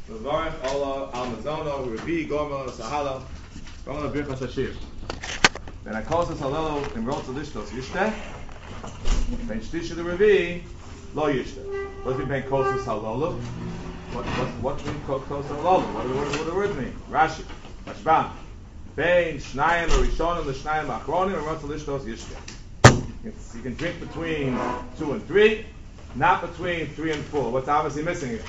Levarech Allah al Mazono, Revi, Gorma, Sahala, Gorma Birchas Hashir. Then I call this Halalo in Rotz Lishtos Yishte, Ben Shtisha the Revi, Lo Yishte. What does it mean, Kosus Halalo? What do you mean, Kosus Halalo? What do the words mean? Rashi, Rashbam. Ben Shnayim or Rishonim, the Shnayim Achronim, and Rotz Lishtos Yishte. You can drink between 2 and 3, not between 3 and 4. What's obviously missing here?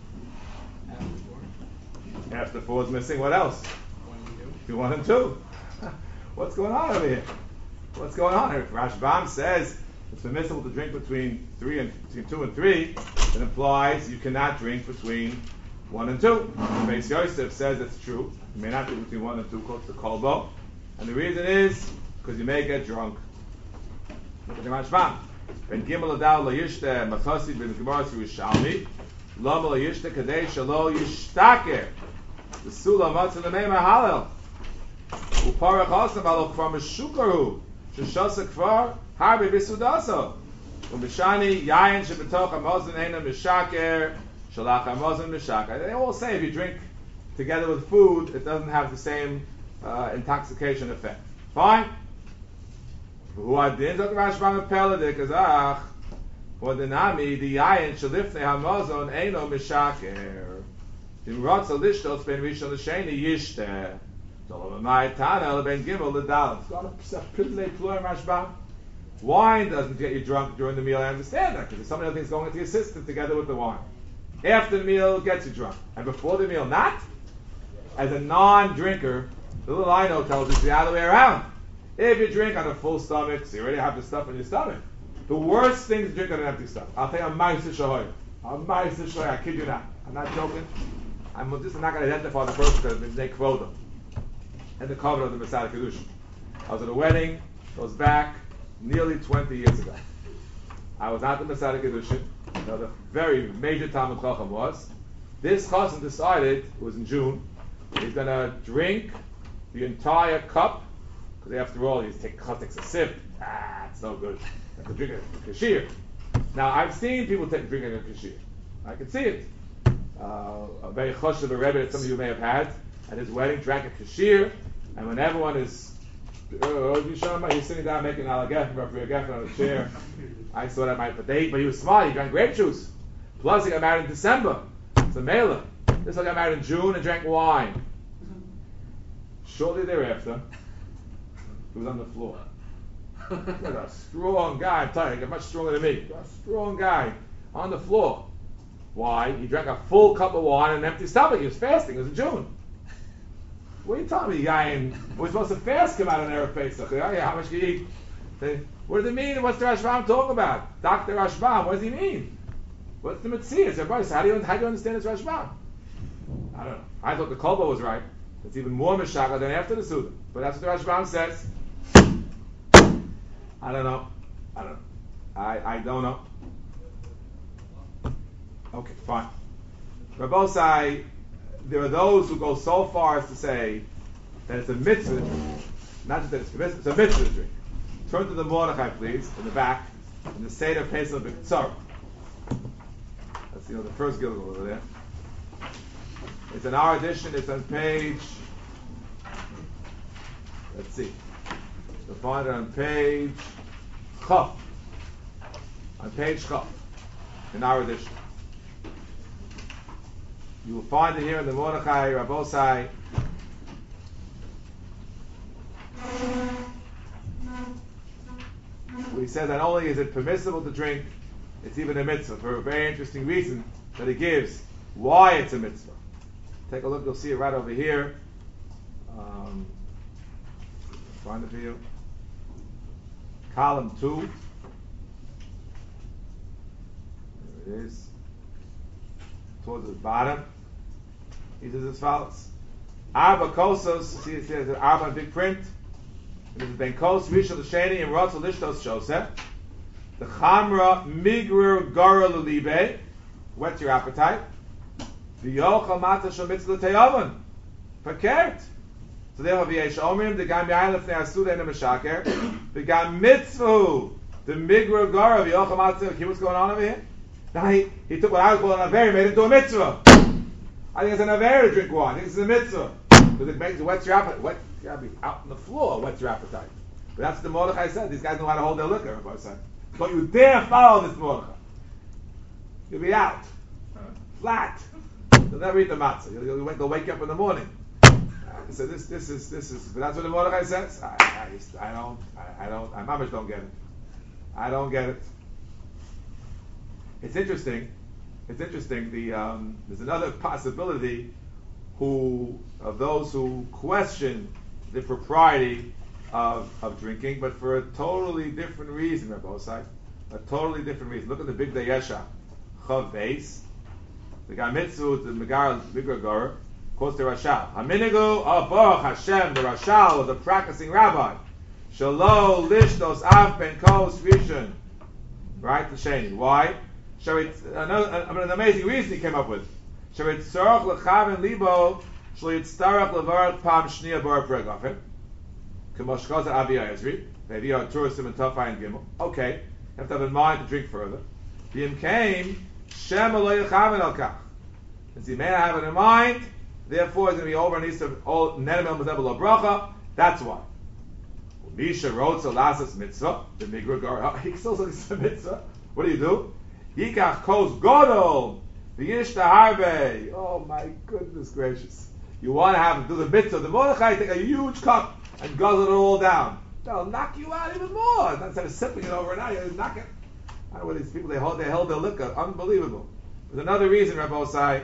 After 4 is missing. What else? 1 and 2. What's going on over here? What's going on here? If Rashbam says it's permissible to drink between 2 and 3, it implies you cannot drink between 1 and 2. Beis Yosef says it's true. You may not drink between 1 and 2, called the kolbo. And the reason is because you may get drunk. Look at the Rashbam. Ben Gimel Adal Lo Yishte Machosid Ben Gemara Yerushalmi Lama Lo Yishte Kadei Shalo Yishtaker the Sula Matzah Lemei Mahalel Uparach Osam Alo Kvar Meshukaru Sheshasa Kvar Harbe Bisudaso Umishani Yayin Shebetoch Hamazon Eina Mishaker Shalach Hamazon Mishaker. They all say if you drink together with food, it doesn't have the same intoxication effect. Fine. Who are the Rashbam Peladik Azach or the Nami the Yayin Shalifne Hamazon Eino Mishaker. In Rotza Lishtos Ben Rishon L'Sheni Yishte Zolom Amai Tana Ben Gimel L'Dal. It's got a privilege Ployim Rashbam. Wine doesn't get you drunk during the meal. I understand that because there's so many other things going into your system together with the wine. After the meal, it gets you drunk, and before the meal, not. As a non-drinker, the little I know tells us the other way around. If you drink on a full stomach, so you already have the stuff in your stomach. The worst thing is to drink on an empty stomach. I'll tell you a ma'aseh shahoy. A ma'aseh shahoy. I kid you not. I'm not joking. I'm just not going to identify the person because they quote them. And the cover of the Masada Kedushin. I was at a wedding, goes back nearly 20 years ago. I was at the Masada Kedushin. The very major Talmud Chacham was. This Chacham decided, it was in June, he's going to drink the entire cup, because after all, he takes a sip. It's no good. I could drink a kashir. Now, I've seen people drinking a kashir. I can see it. A very choshev Rebbe that some of you may have had at his wedding drank a kashir, and when everyone is he's sitting down making alagef on a chair. I saw that but he was smart. He drank grape juice. Plus, he got married in December. It's a mela. This guy got married in June and drank wine. Shortly thereafter, he was on the floor. He's a strong guy. I'm telling you, he's much stronger than me. A strong guy on the floor. Why? He drank a full cup of wine and an empty stomach. He was fasting. It was in June. What are you telling me, guy? We're supposed to fast come out on Erev Pesach. How much can you eat? What does it mean? What's the Rashbam talking about? Dr. Rashbam, what does he mean? What's the Metzias? Everybody says, how do you understand this Rashbam? I don't know. I thought the Kolba was right. It's even more Meshaka than after the Suda. But that's what the Rashbam says. I don't know. I don't know. Okay, fine. Rabbosai, there are those who go so far as to say that it's a mitzvah to drink. Not just that it's permissible, it's a mitzvah to drink. Turn to the Mordechai, please, in the back, in the Seder Pesach B'Ktsar. That's the first Gilgal over there. It's in our edition, it's on page, let's see. You'll find it on page Chaf. On page Chaf, in our edition. You will find it here in the Mordechai Rabbosai. He says not only is it permissible to drink, it's even a mitzvah for a very interesting reason that he gives why it's a mitzvah. Take a look, you'll see it right over here. Find it for you. Column 2. There it is. Towards the bottom. He says as follows. Arba kosos, see it says Arba in big print. This is Ben Kos, Rishon L'Sheni, and Rotz Lishtos Shoseh. The Chamra Migrer Gara L'Libe, whet your appetite. The Yochel Mata Shal Mitzvah Teyavan, verkehrt. So therefore, V'yesh Omrim, the Gam Yain Lefnei Asuda in the Meshaker, the Gam Mitzvah, the Migrer Gara, the Yochel Mata, hear what's going on over here? Now he took what I was calling a very, made it into a mitzvah. I think it's an aver to drink wine. I think it's a mitzvah. Because it wets your appetite. You gotta be out on the floor, wets your appetite. But that's what the Mordechai said. These guys know how to hold their liquor, Rabbi said. Don't you dare follow this Mordechai. You'll be out. Flat. You'll never eat the matzah. They'll wake you up in the morning. So this is, but that's what the Mordechai says. I mamish don't get it. I don't get it. It's interesting. There's another possibility of those who question the propriety of drinking, but for a totally different reason, Rabbi Osai. A totally different reason. Look at the Big Dayesha. Chav Beis. The guy Mitzu, the Megar Bigragar, quotes the Rashal. Haminigu Baruch Hashem, the Rashal was a practicing rabbi. Shalo lishtos av ben kos rishon. Right? The Sheni. Why? An amazing reason he came up with. Shavit tzorach lechaven libo shlo yitztarach levarach pam shnia bar pregafen. K'mosh chaza Avi Ezri. Maybe our tourism and Tafai and Gimel. Okay. You have to have in mind to drink further. B'im came Shem lo yechaven al kach. Since he may have it in mind, therefore it's going to be over and east of all Nenem Mazebel Bracha. That's why. Misha wrote so lasas mitzvah. The migragar. He still says mitzvah. What do? Yikach kos godol. The yishta harbe. Oh my goodness gracious! You want to have to do the mitzvah? The Mordechai take a huge cup and guzzle it all down. They'll knock you out even more. Instead of sipping it overnight, you knock it. I don't know what these people they held their liquor. Unbelievable. There's another reason, Rabbi Osai,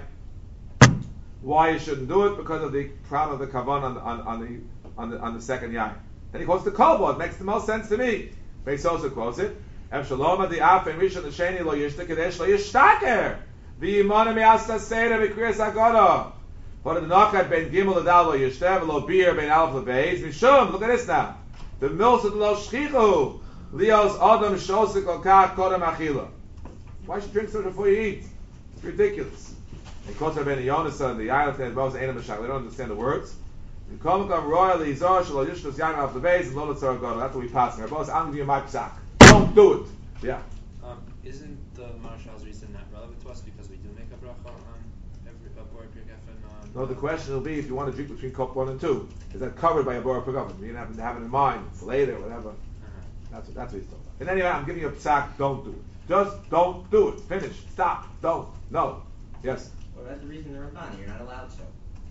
why you shouldn't do it, because of the problem of the kavan on the second yain. Then he quotes the Kolbo. It makes the most sense to me. Beis also quotes it. Evshalom the afen rishon the sheni lo yishta kadesh lo yishtaker v'yimana mi'asta seira v'kriyas agoda. But the nachat ben gimel adal lo yishta v'lo bir ben alf lebeis mishum. Look at this now. The milsa lo shchichu lios adam shosik al kach kodam achila. Why should you drink so before you eat? It's ridiculous. He quotes Rabbeinu Yonasan and the island of Moses Einam Mashach. They don't understand the words. You come royally zor shelo yishtos yain alf lebeis and lo letzor agoda. That's what we pass. Rabbi Osai, I'm giving you my psak. Don't do it. Yeah. Isn't the Marshal's reason not relevant to us because we do make a bracha on every Bor Pirgafen? No, the question will be if you want to drink between cup 1 and 2, is that covered by a Bor Pirgafen? You have to have it in mind. It's later, whatever. That's what he's talking about. And anyway, I'm giving you a psak. Don't do it. Just don't do it. Finish. Stop. Don't. No. Yes. Well, that's the reason they're Rabbani. You're not allowed to.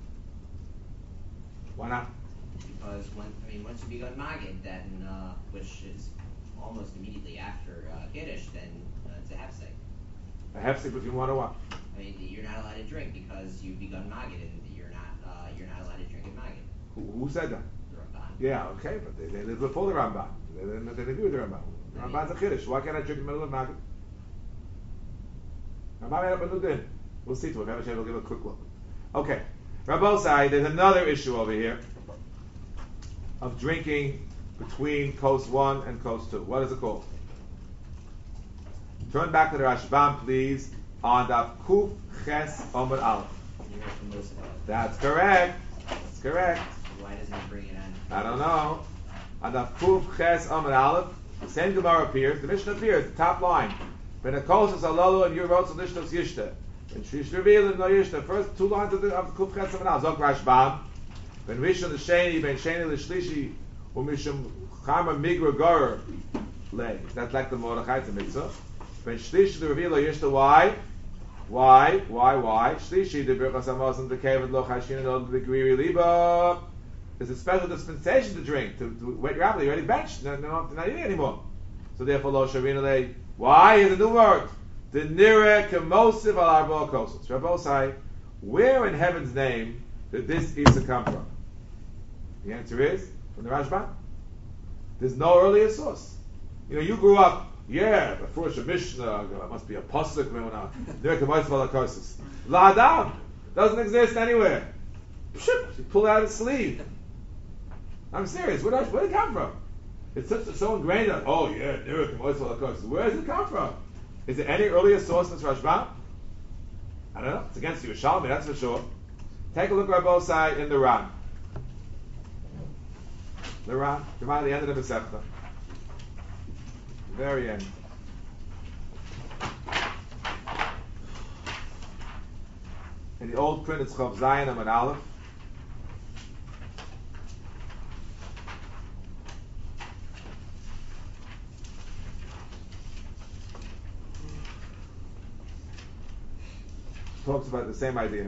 Why not? Because once you begun Magid, then which is almost immediately after Kiddush, then it's a hefsek. A hefsek between 1 and 1. You're not allowed to drink because you've begun Magid, and you're not allowed to drink at Magid. Who said that? The Ramban. Yeah, okay, but they live before the Ramban. They agree with the Ramban. The Ramban's a Kiddush. Why can't I drink in the middle of Magid? Ramban made up a new din. We'll see to it. Maybe we'll give a quick look. Okay. Rabbi Osai, there's another issue over here of drinking between Kos 1 and Kos 2. What is it called? Turn back to the Rashbam, please, on Daf Kuf Ches Omer Aleph. That's correct. That's correct. Why doesn't he bring it on? I don't know. On Daf Kuf Ches Omer Aleph, the same Gemara appears, the Mishnah appears, the top line. Ben Akosas Alalu and Yurot Lishtos Yishta. And Shrish Reveal and No Yishta. First 2 lines of Kuf Ches Omer Aleph. Zok Rashbam. Ben Rishon the Sheni, Ben Sheni the Shlishi. Umishum Chama Migra Gur Lay. That's like the Mordechai, it's a mitzvah. When Shlishi the reveal Yishta, why? Shlishi the Birchas Amos the Kevin Lo Chashin and the Griri Liba. There's a special dispensation to drink to wait your appetite. You're already benched. They're not eating anymore. So therefore Lo Shavina Lay. Why? Here's a new word. The Nire Kemosiv al Arba Kosos. Rabbi Osai, where in heaven's name did this Isa come from? The answer is from the Rashbam. There's no earlier source. You grew up, before Mishnah, must be a pasuk, La Adam doesn't exist anywhere. She pulled out his sleeve. I'm serious. Where did it come from? It's so ingrained that, where does it come from? Is there any earlier source in this Rashbam? I don't know. It's against Yerushalmi, that's for sure. Take a look at both sides in the Ran. The Ran, at the end of the Masechta. Very end. In the old print, it's Chav Zayin Amud Aleph. Talks about the same idea.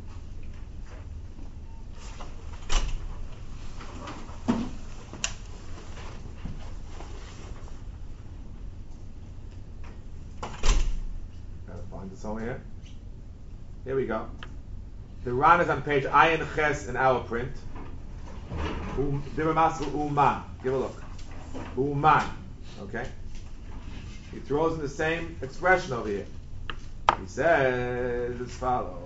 Gotta find this over here. Here we go. The Ran is on page Ayin Ches in our print. Uman. Give a look. Uman. Okay? He throws in the same expression over here. He says as follows.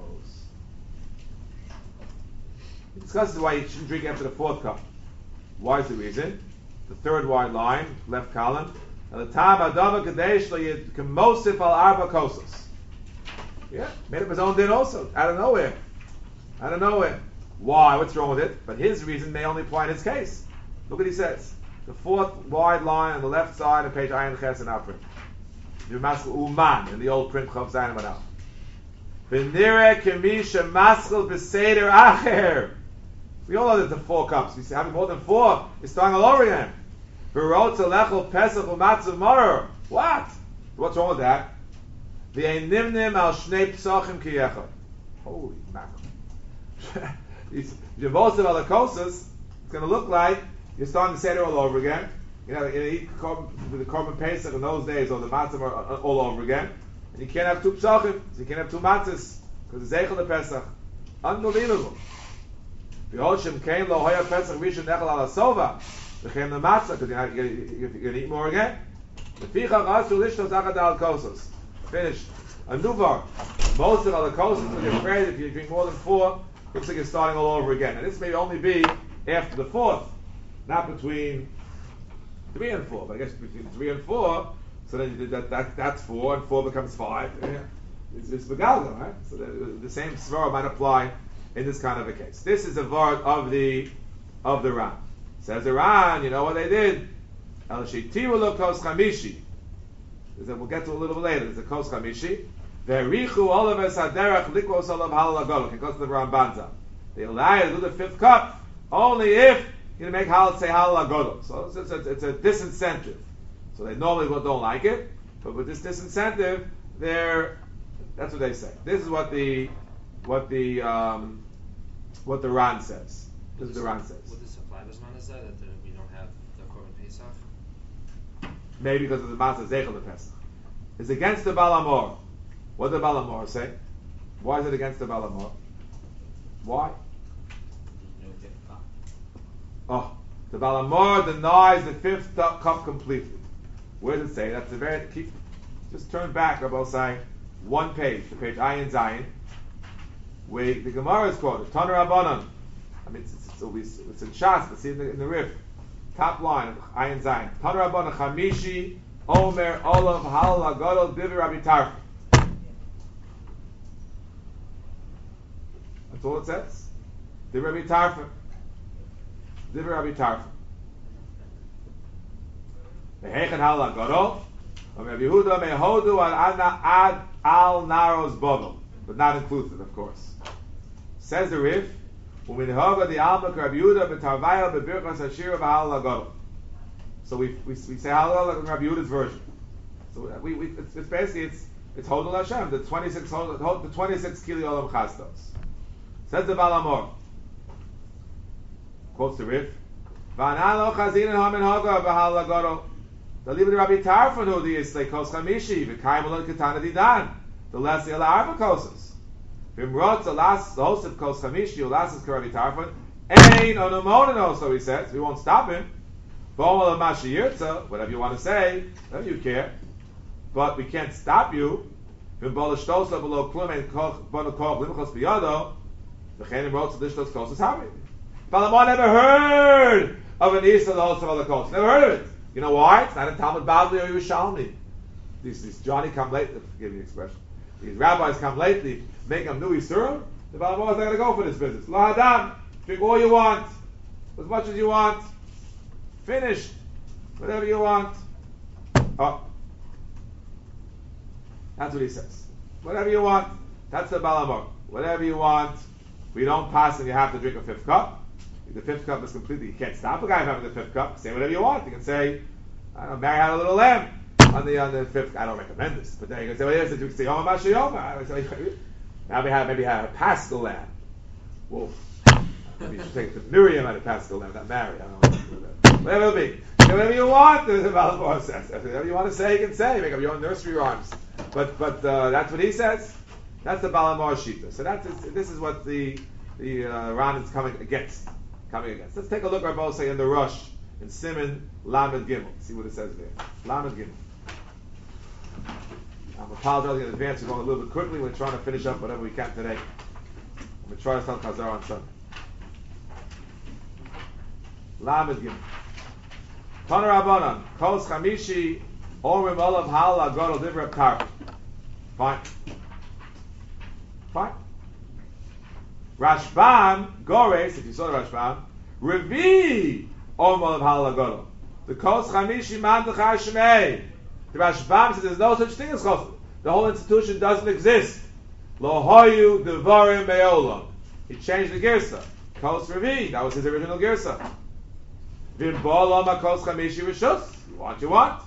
He discusses why you shouldn't drink after the fourth cup. Why is the reason? The third wide line, left column. And the time Adama Kadesh Kemosif al Arba Kosas. Yeah, made up his own din also, out of nowhere. Out of nowhere. Why? What's wrong with it? But his reason may only apply in his case. Look what he says. The fourth wide line on the left side of page Ayin Ches in our print. Uman in the old print Chav Zayin Amud Aleph. V'nireh kemi shemaschel b'seder acher. We all know that the 4 cups. We say having more than 4 is starting all over again. V'rotz alechol pesach u'matzav maror. What? What's wrong with that? V'einimnim al shnei psachim kiyechad. Holy mackerel. Yavosav alakosas. It's going to look like you're starting the seder all over again. You know, you eat with the korban pesach in those days, or the matzah all over again, and you can't have 2 psachim, so you can't have 2 matzahs because it's zeichel the pesach. Unbelievable. V'hoshem kein lo hoya pesach rishon nechal ala sova v'chem the matzah because you're going to eat more again. L'fichach asu lishtos achad al kosos. Finished. A nuvar. Most of the kosos, when you're afraid if you drink more than 4, looks like you're starting all over again. And this may only be after the 4th, not between 3 and 4, but I guess between 3 and 4, so then that's 4, and 4 becomes 5. Yeah. It's Begalga, right? So the same svara might apply in this kind of a case. This is a vart of the Ran. Says the Ran, you know what they did? El sheitiru lo kos chamishi. We'll get to a little bit later. There's a kos chamishi. Ve'richu olav es haderach likvos olav halal agolok. It goes to the Rambanza. They allow you to do the 5th cup only if you make halal say halal agodol. So it's a disincentive. So they normally don't like it, but with this disincentive, that's what they say. This is what the Ran says. This is the Ran says. Would this apply this man is that we don't have the korban pesach? Maybe because of the matzah zeichel the pesach. It's against the Balamor. What did the Balamor say? Why is it against the Balamor? Why? Oh, the Balamor denies the 5th cup completely. Where does it say? That's a very just turn back, Rabbi Osai, 1 page, the page Ayin Zayin, where the Gemara is quoted. Tana Rabbanan. I mean, it's in Shas, but see in the Rif, top line of Ayin Zayin. Tana Rabbanan Chamishi Omer Olav Halal Agadol Divi Rabbi Tarfa. That's all it says. Divi Rabbi Tarfa. Divi Rabbi Tarfa. Mehechet Halal Agadol. Rabbi Yehuda Mehodu Ad Al Naros Bodol, but not inclusive, of course. Says the Rif, Uminhoga the Almak Rabbi Yehuda B'Tarvaya B'Birchas Hashira V'Halal Agadol. So we say Halal in Rabbi Yehuda's version. So it's basically it's Hodol Hashem, the 26 Kili Olam Chastos. Says the Balamor. Quotes the Rif. V'Analo Chazin Hamin Hoga V'Halal Agadol. The leave the Rabbi Tarfon who the Yislei Kos Chamishi V'Kaim Olon Ketana Didan the less Ela Arba Kosas V'Mrot the host of Kos Chamishi Ulasas Rabbi Tarfon Ein Onomono, so he says we won't stop him. Bo'ol Mashi Yirtza, whatever you want to say, whatever you care, but we can't stop you. V'Bol Shtosa Below Klum and Bono Koch Limchos Biyado V'Chein Mrot the Shtos Kosas Havi. Balamon never heard of an Isa the host of other Kos. Never heard of it. You know why? It's not a Talmud Bavli or Yerushalmi. These Johnny come lately, forgive the expression. These rabbis come lately, make them new Yisurim. The Balamor is not going to go for this business. Lo Hadam, drink all you want, as much as you want. Finished. Whatever you want. Oh. That's what he says. Whatever you want. That's the Balamor. whatever you want. We don't pass and you have to drink a fifth cup. If the fifth cup is completely, you can't stop a guy from having the fifth cup. Say whatever you want. You can say, I don't know, Mary had a little lamb on the fifth. I don't recommend this, but then you can say, well, yes, you can say Yoma Mashiyoma. Now maybe have a Paschal lamb. Wolf. Maybe you should take it to Miriam at a Paschal lamb, not Mary. I don't know. Whatever it'll be. Say whatever you want, the Balamor says. Whatever you want to say, you can say. Make up your own nursery rhymes. But that's what he says. That's the Balamor Shita. So this is what the Ran is coming against. Let's take a look, Rabbi say in the Rush in Simon Lamed Gimel. See what it says there. Lamed Gimel. I'm apologizing in advance. We're going a little bit quickly. We're trying to finish up whatever we can today. I'm going to try to tell Chazar on Sunday. Lamed Gimel. Tana Rabbanan. Kos Chamishi Omrim Olav Hal Agadol Divrei Karp. Fine. Rashbam Gores, if you saw the Rashbam, Revi Omrim Olav Hal Agadol. The Kos Chamishi Man Dechar Shmei. The Rashbam says there's no such thing as Chos. The whole institution doesn't exist. Lo Hoyu Devarim Me'olam. He changed the Girsa. Kos Revi, that was his original Girsa. Vim Bo'olam HaKos Chamishi Rishus. You want.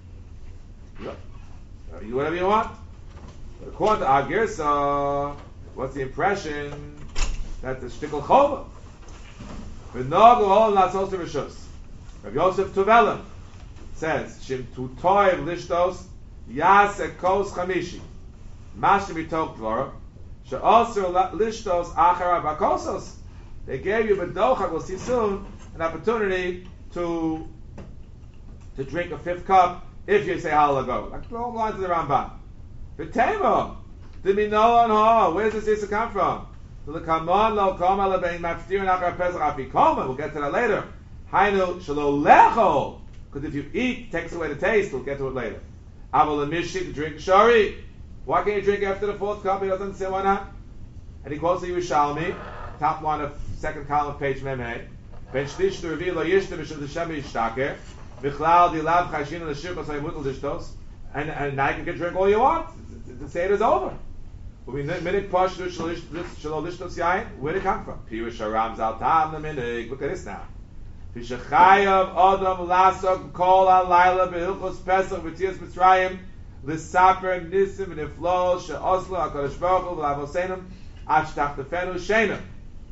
You whatever you want. But according to our Girsa, what's the impression? That the Shtikl Chova. V'nogu O'olam Nasos Rishus. Rav Yosef Tuvelim says, Shim Tutoyev Lishtos Yasek Kos Chamishi. Mashim B'tok Dvora. She'osir Lishtos Achara Bakosos. They gave you B'docha, we'll see soon, an opportunity to drink a fifth cup if you say Halago. Like the whole lines of the Rambam. V'temo, D'mino and ha. Where does this come from? L'kamon lo koma lebein maftir nachar pesach afikoma. We'll get to that later. Hainu shelo lecho. Because if you eat, it takes away the taste. We'll get to it later. Aval l'mishi to drink shari. Why can't you drink after the fourth cup? He doesn't say why not. And he quotes the Yerushalmi, top one of second column of page Memei. Ben shlish to reveal lo yishta mishum d'shem yishtaker. Bichlal dilav chashin l'shir kosay mutal dishtos. And now you can drink all you want. The seder is over. Minik pashtu shelo lishtos yain. Where did it come from? Pirush haram zal tam the minik. Look at this now. Vishachayav adam lasok kol alayla behilchos pesach v'tiyas mitzrayim l'saper nisim v'niflo she'oslo hakadosh baruch hu v'lavosenim ashtach tefenu shenim.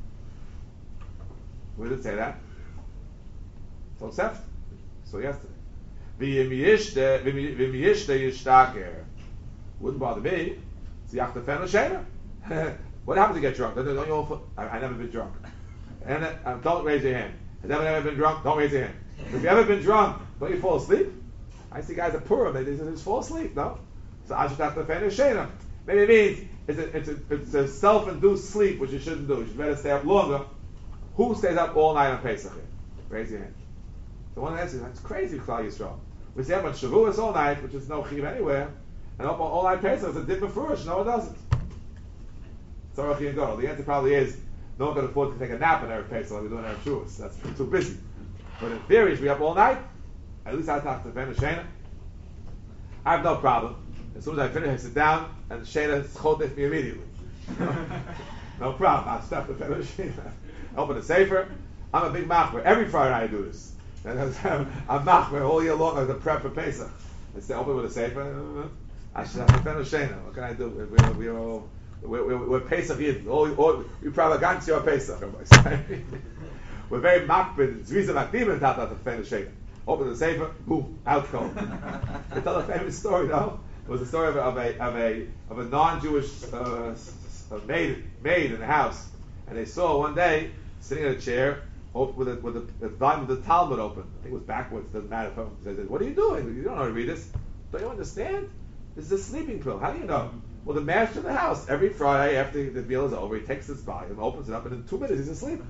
Where did it say that? So Seft. So yesterday. V'yim yishte yishtaker. Wouldn't bother me. It's yach tefenu shenim. What happens to get drunk? I never been drunk. And don't raise your hand. Has anyone ever been drunk? Don't raise your hand. If you've ever been drunk, don't you fall asleep? I see guys at Purim, they just fall asleep, no? So Ashtach Tefenu Sheina. Maybe it means it's a self-induced sleep, which you shouldn't do. You should better stay up longer. Who stays up all night on Pesach? Raise your hand. So one answer, that's crazy, Klal Yisrael. We stay up on Shavuos all night, which is no chiv anywhere, and up all night Pesach is a different fruish. No, it doesn't. So the answer probably is, no one can afford to take a nap in Erev Pesach like we're doing Erev Shavuos. That's too busy. But in theory, if we up all night, at least I talk to Ben Shana. I have no problem. As soon as I finish, I sit down and Shana chodef me immediately. No problem. I'll stop the Ben Shana. Open the sefer. I'm a big machmer. Every Friday night I do this. And I'm machmer all year long as a prep for Pesach. I say open with a sefer. I should have a Ben Shana. What can I do? We're Pesach Yid. We probably got to your Pesach. We're very makbid. Zviza makbid and tata to defend the shaker. Open the sefer, boom, out cold. They tell a famous story, though. It was a story of a non-Jewish maid in the house, and they saw one day sitting in a chair with the Talmud open. I think it was backwards. Doesn't matter. They said, "What are you doing? You don't know how to read this. Don't you understand? This is a sleeping pill. How do you know?" Well, the master of the house, every Friday after the meal is over, he takes this volume, opens it up, and in 2 minutes he's asleep.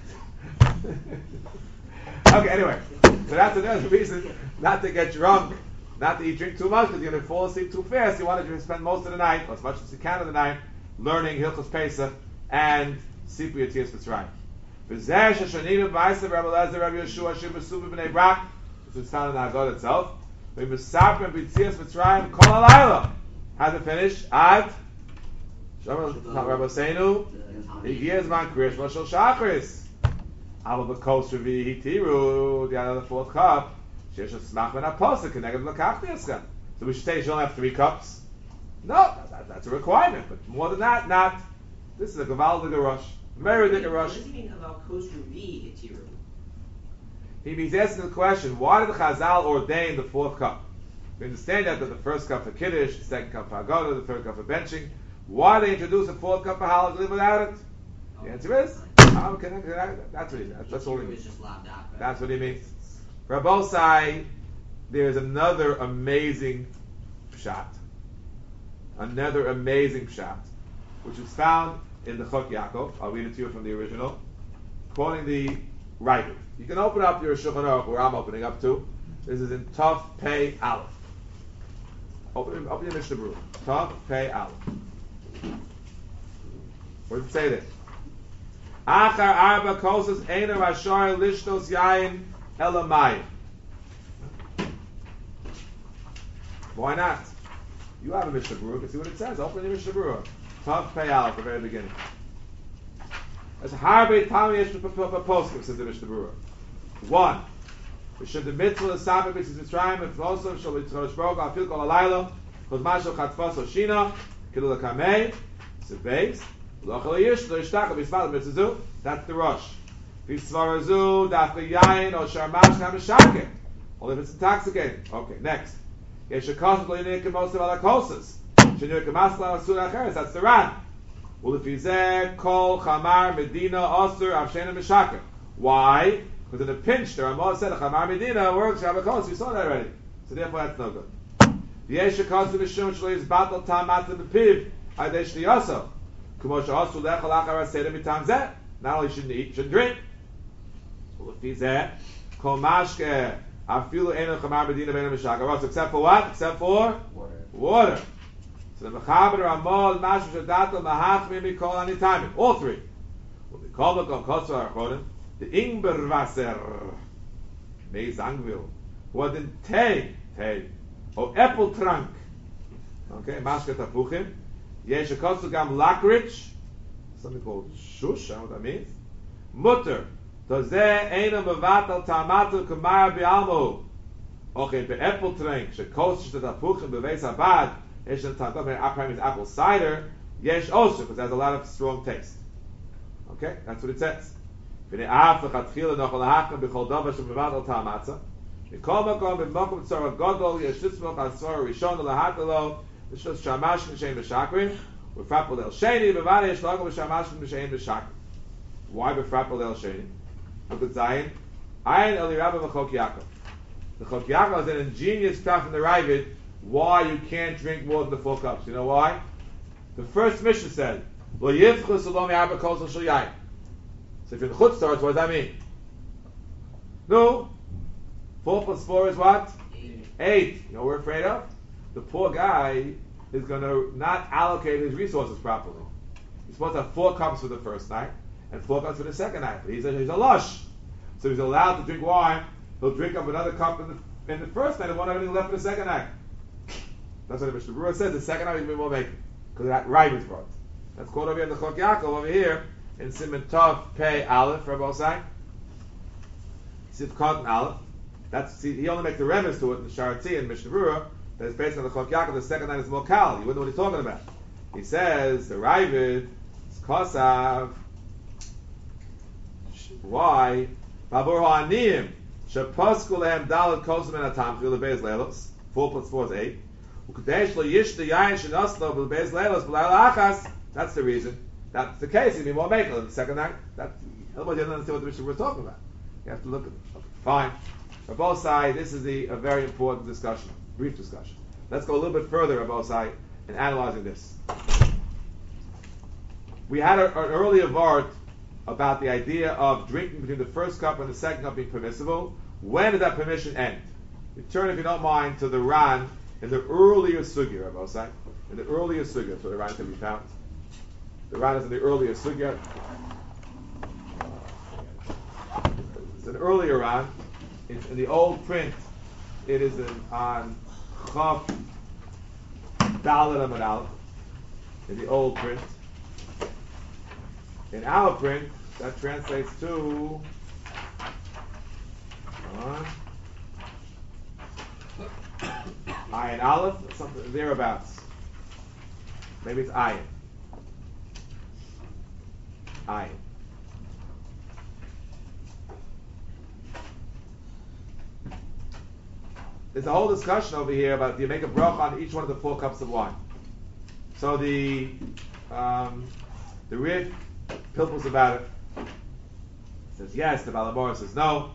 Okay, anyway, so that's another reason not to get drunk, not to eat, drink too much, because you're going to fall asleep too fast. You want to spend most of the night, or as much as you can of the night, learning Hilchos Pesach and Sipur Yetzias Mitzrayim. V'zeh sheshanimu b'ma'aser Rabbi Eliezer Rabbi Yeshua Shir B'suvi b'nei Brak. This is found in the Haggadah itself. V'misaper b'Yetzias Mitzrayim kol halayla. How's it finish? Ad Rabbi Seinu, Higias Man Krish Mashal Shachris. Alba Kos Revi Hitiru, the other fourth cup. Shesh a Smach Ben Apostle, connected to Lakachniaska. So we should say you should only have 3 cups. No, that's a requirement, but more than that, not. This is a Gavaldig Rush. Very big rush. What does he mean about kosher V Hitiru? He's asking the question, why did Chazal ordain the 4th cup? We understand that the first cup for Kiddush, the second cup for Haggadah, the 3rd cup for benching. Why did they introduce a 4th cup for Halal to live without it? The answer is, how can I, that's what he means. That's all he means. That's what he means. Rabbosai, there's another amazing pshat. Another amazing pshat, which is found in the Chok Yaakov. I'll read it to you from the original, quoting the writer. You can open up your Shulchan Aruch, where I'm opening up to. This is in Tov Pei Aleph. Open your Mishnah Berurah. Tov Pei Aleph. What does it say there? Achar arba kosas eina rashar lishtos yain elamayim. Why not? You have a Mishnah Berurah. You can see what it says. Open your Mishnah Berurah. Tov Pei Aleph, the very beginning. There's harbe tami yesh poskim, says the Mishnah Berurah. 1. Should the mitzvah of Sabbath Mitzvah and also shall be Tzorosh Baruch Al Fil Kol Alayla Kol Mashal Chatfas Oshina Kidul Kamei Sebeis Lochel Yish Lo Yishtach B'Sval Mitzvah. That's the Rosh. B'Svarazu Dafka Yain or Sharmash Kameshake. Only if it's intoxicating. Okay, next. Yesh Akos Lo Yinik Most of Alakosas. Shenir Kamasla Asur Acheres. That's the Ran. Ulefizeh Kol Chamar Medina Osur Avshena Meshake. Why? Because in a pinch, the Ramah said, Chamar Medina works, Shabbat we saw that already. So therefore that's no good. Yesh Akasu Mishum Shlo is Batal Tam Matzah B'Piv, Adesh Liyaso. Kumo Sha'asu Lechal Achar Seder Mitam Zeh. Not only shouldn't eat, should drink. Ulefizeh Kol Mashke Afilu Eno Chamar Medina Beina Meshaka. Except for what? Except for? Water. So the Mechaber Ramah Mashu Shadato Mahachmi Mikol Anitamim. All 3. Mikol Makom Kosvar Achonim. The Ingberwasser, Mei Zangvil, what in Tei, or apple trunk, okay, Mashka Tapuchim, Yesh Akosu Gam Lakrich, something called Shush, I don't know what that means, Mutter, Tozeh Eino Mevatal Tamatu Kumara Bialmo, okay, the apple trunk, Shekos Tapuchim, Beveis Abad, Yesh Tapuchim, means apple cider, Yesh Osher, because it has a lot of strong taste. Okay, that's what it says. When af lechatchila noch lahacham b'chol davar shemavad al ta'amatza, mikol makom b'mokom tzara godol yeshlitzmoch asor rishon lahakalo b'shos shamash m'shein b'shakrin b'frapol el sheni b'vada yeshlagol b'shamash m'shein b'shakrin. Why b'frapol el sheni? Look at Zion. Ayin el yirabah v'chok Yaakov. The Chok Yaakov is an ingenious stuff in the Ravid why you can't drink more than the 4 cups. You know why? The first Mishnah said, Lo yivchu salom yarba kol shel yayin. So if you're in the Chutz Torah, what does that mean? No. 4 plus 4 is what? 8. You know what we're afraid of? The poor guy is going to not allocate his resources properly. He's supposed to have 4 cups for the first night and 4 cups for the second night. But he's a lush. So he's allowed to drink wine. He'll drink up another cup in the first night and won't have anything left for the second night. That's what the Mishnah Berurah says. The second night he's going to be more making. Because that Ravid's brought. That's called over here in the Chok Yaakov over here. In Siman Tov Pei Aleph, Rabbosai, Sivkot Aleph. He only makes the reference to it in the Sharatzi and Mishnah Berurah that is based on the Chok Yaakov. The second night is Mokal. You wouldn't know what he's talking about. He says the Ravid is Kosav. Why? Babur Ha'aniyim Shapasku Lehem Dalet Kosem and Atam Chil Beis Leilos. 4 plus 4 is 8. Ukadesh Lo Yish the Yain Shenaslo Beis Leilos B'Layla Achas. That's the reason. That's the case. You'd be more makel in the second night. Otherwise, you don't understand what the Mishnah was talking about. You have to look at it. Okay, fine. For both sides, this is a very important discussion, brief discussion. Let's go a little bit further, both sides, in analyzing this. We had an earlier vart about the idea of drinking between the first cup and the second cup being permissible. When did that permission end? Return, if you don't mind, to the Ran in the earlier sugya, both sides. In the earlier sugya, that's where the Ran can be found. The Ran is in the earlier sugya. It's an earlier Ran. In the old print, it is on Chaf Dalet Amud Aleph. in the old print. In our print, that translates to Ayin Aleph, something thereabouts. Maybe it's Ayin. Ayin. There's a whole discussion over here about do you make a bracha on each one of the 4 cups of wine. So the Rif pilpels about it. Says yes. The Balamor says no.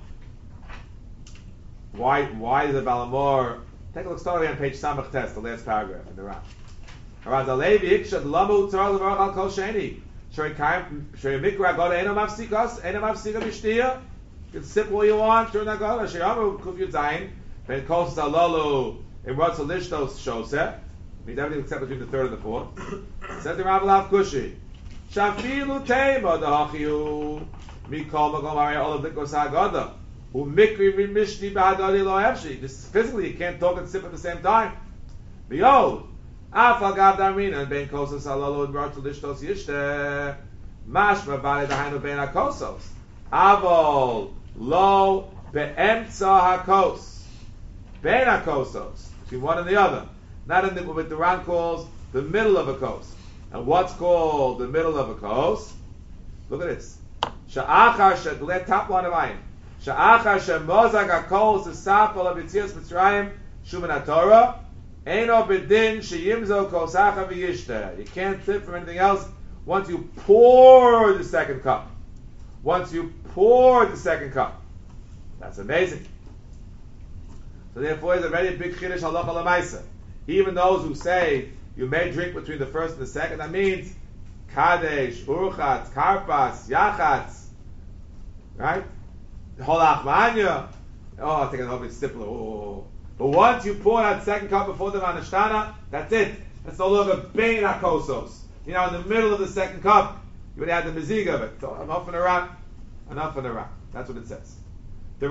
Why does the Balamor? Take a look. Start on page Samach Tes, the last paragraph in the Ran. Araz Alevi Ikshad Lamu Tzar Levarach Al Kol Sheni. Shari Mikra Goda Eno Mafsikas Eno Mafsika Mishtia. You can sip all you want during that Goda. Shiramu Kuf Yudzayin. Ben Kosas Alalu in Ratzal Lishtos Shoseh. Means everything except between the 3rd and the 4th. Says the Rav Lav Kushi. Shafilu Teima Dahachiu Mikol Magom Ari Olav Likos Hagoda. Who Mikri Mishni Bahadadi Lo Efshi. This physically you can't talk and sip at the same time. Behold, Afal Gav Darmina and Ben Kosas Alalu in Ratzal Lishtos Yishte. Mashma Bali Dahainu Ben HaKosos. Avol Lo Be'emtza HaKos. Ben HaKosos, between one and the other. Not in what the Ran calls the middle of a kos. And what's called the middle of a kos? Look at this. Sha'achar she'let top line of ayin. Sha'achar she'mozag HaKos esapel of Yitzias Mitzrayim shuman HaTorah eino bedin she'yimzo kosacha v'yishter. You can't sip from anything else once you pour the second cup. Once you pour the second cup. That's amazing. So therefore, it's a very big chiddush halacha l'maisa. Even those who say you may drink between the first and the second, that means kadesh, urchatz, karpas, yachatz, right? Holach manya. Oh, I think I'll be simpler. Oh. But once you pour that second cup before the manashtana, that's it. That's no longer bein hakosos. You know, in the middle of the second cup, you would add the mezig of it. So enough in a rak. Enough in a rak. That's what it says. The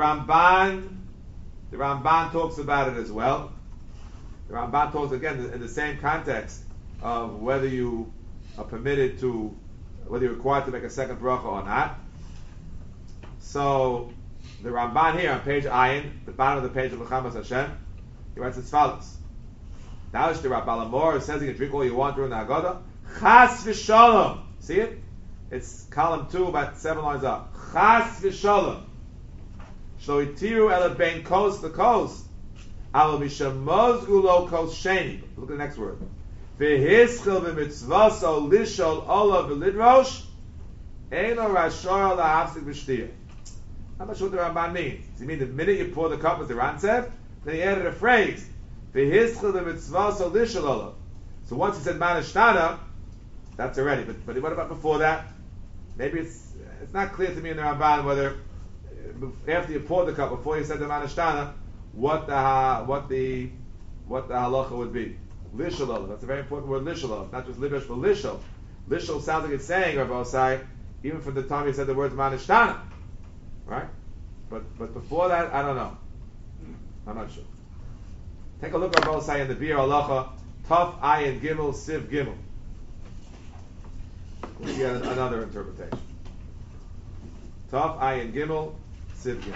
Ramban talks about it as well. The Ramban talks again in the same context of whether you are permitted to, whether you're required to make a second bracha or not. So the Ramban here on page Ayin, the bottom of the page of L'chamas Hashem, he writes as follows. Now the Balamor says you can drink all you want during the Haggadah. Chas v'shalom. See it? It's column 2, about 7 lines up. Chas v'shalom. Shlo itiru ele bein kos the kos. Alo mishamozgu lo kos sheni. Look at the next word. V'hischil v'mitzvaso lishol olav v'lidrosh. Eino rashor la'afsik v'shtiyah. I'm not sure what the Ramban means. Does he mean the minute you pour the cup, as the Ran said? Then he added a phrase. V'hischil v'mitzvaso lishol olav. So once he said manashtana, that's already. But what about before that? Maybe it's not clear to me in the Ramban whether after you poured the cup, before you said the manashtana, what the halacha would be. Lishol. That's a very important word. Lishol. Not just lidosh, but lishol. Lishol sounds like it's saying, Rabbi Osai, even from the time you said the words manashtana, right? But before that, I don't know. I'm not sure. Take a look at Rabbi Osai in the Bir Halacha, Taf Ayin Gimel Siv Gimel. We'll get another interpretation. Taf Ayin Gimel Siv Gimel.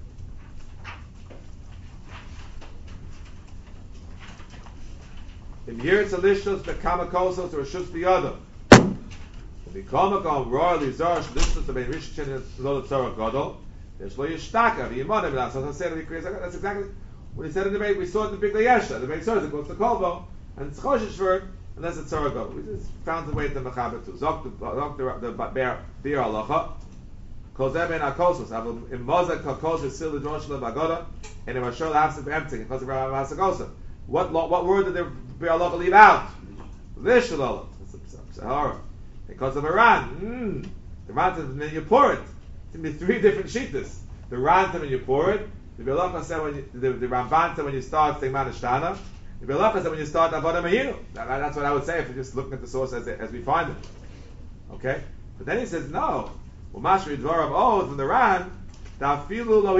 In here it's a lishos the kamakosos or shus biyadam. The kamakam royally zarsh lishos the ben rishon and lo tzara gadol. There's lo yishtaka v'yimanim las. As I said, that's exactly what he said in the Beit. We saw it in the Big Yesha. The Beit says it goes to kolbo and it's choshish for it, and that's a tzara gadol. We just found the way to mechaber too. Zok the bear halacha. Kozeh ben hakosos. Avol im mozak hakosos sil the drosh lebagoda and im ashol hafsik be'emtzing because of Rav Hasagosa. What word did the Bir Halacha leave out? Lishol. Sahara. Because of Iran. The Ran says when you pour it. It's going to be 3 different shittas. The Ran said when you pour it. The Bir Halacha said the Ramban said when you start saying Manashtana. The Bir Halacha said when you start Avodah Mehinu. That's what I would say if you're just looking at the source as we find it. Okay? But then he says no. Well, Mashri Dvorav Oz in the Ran. That's what the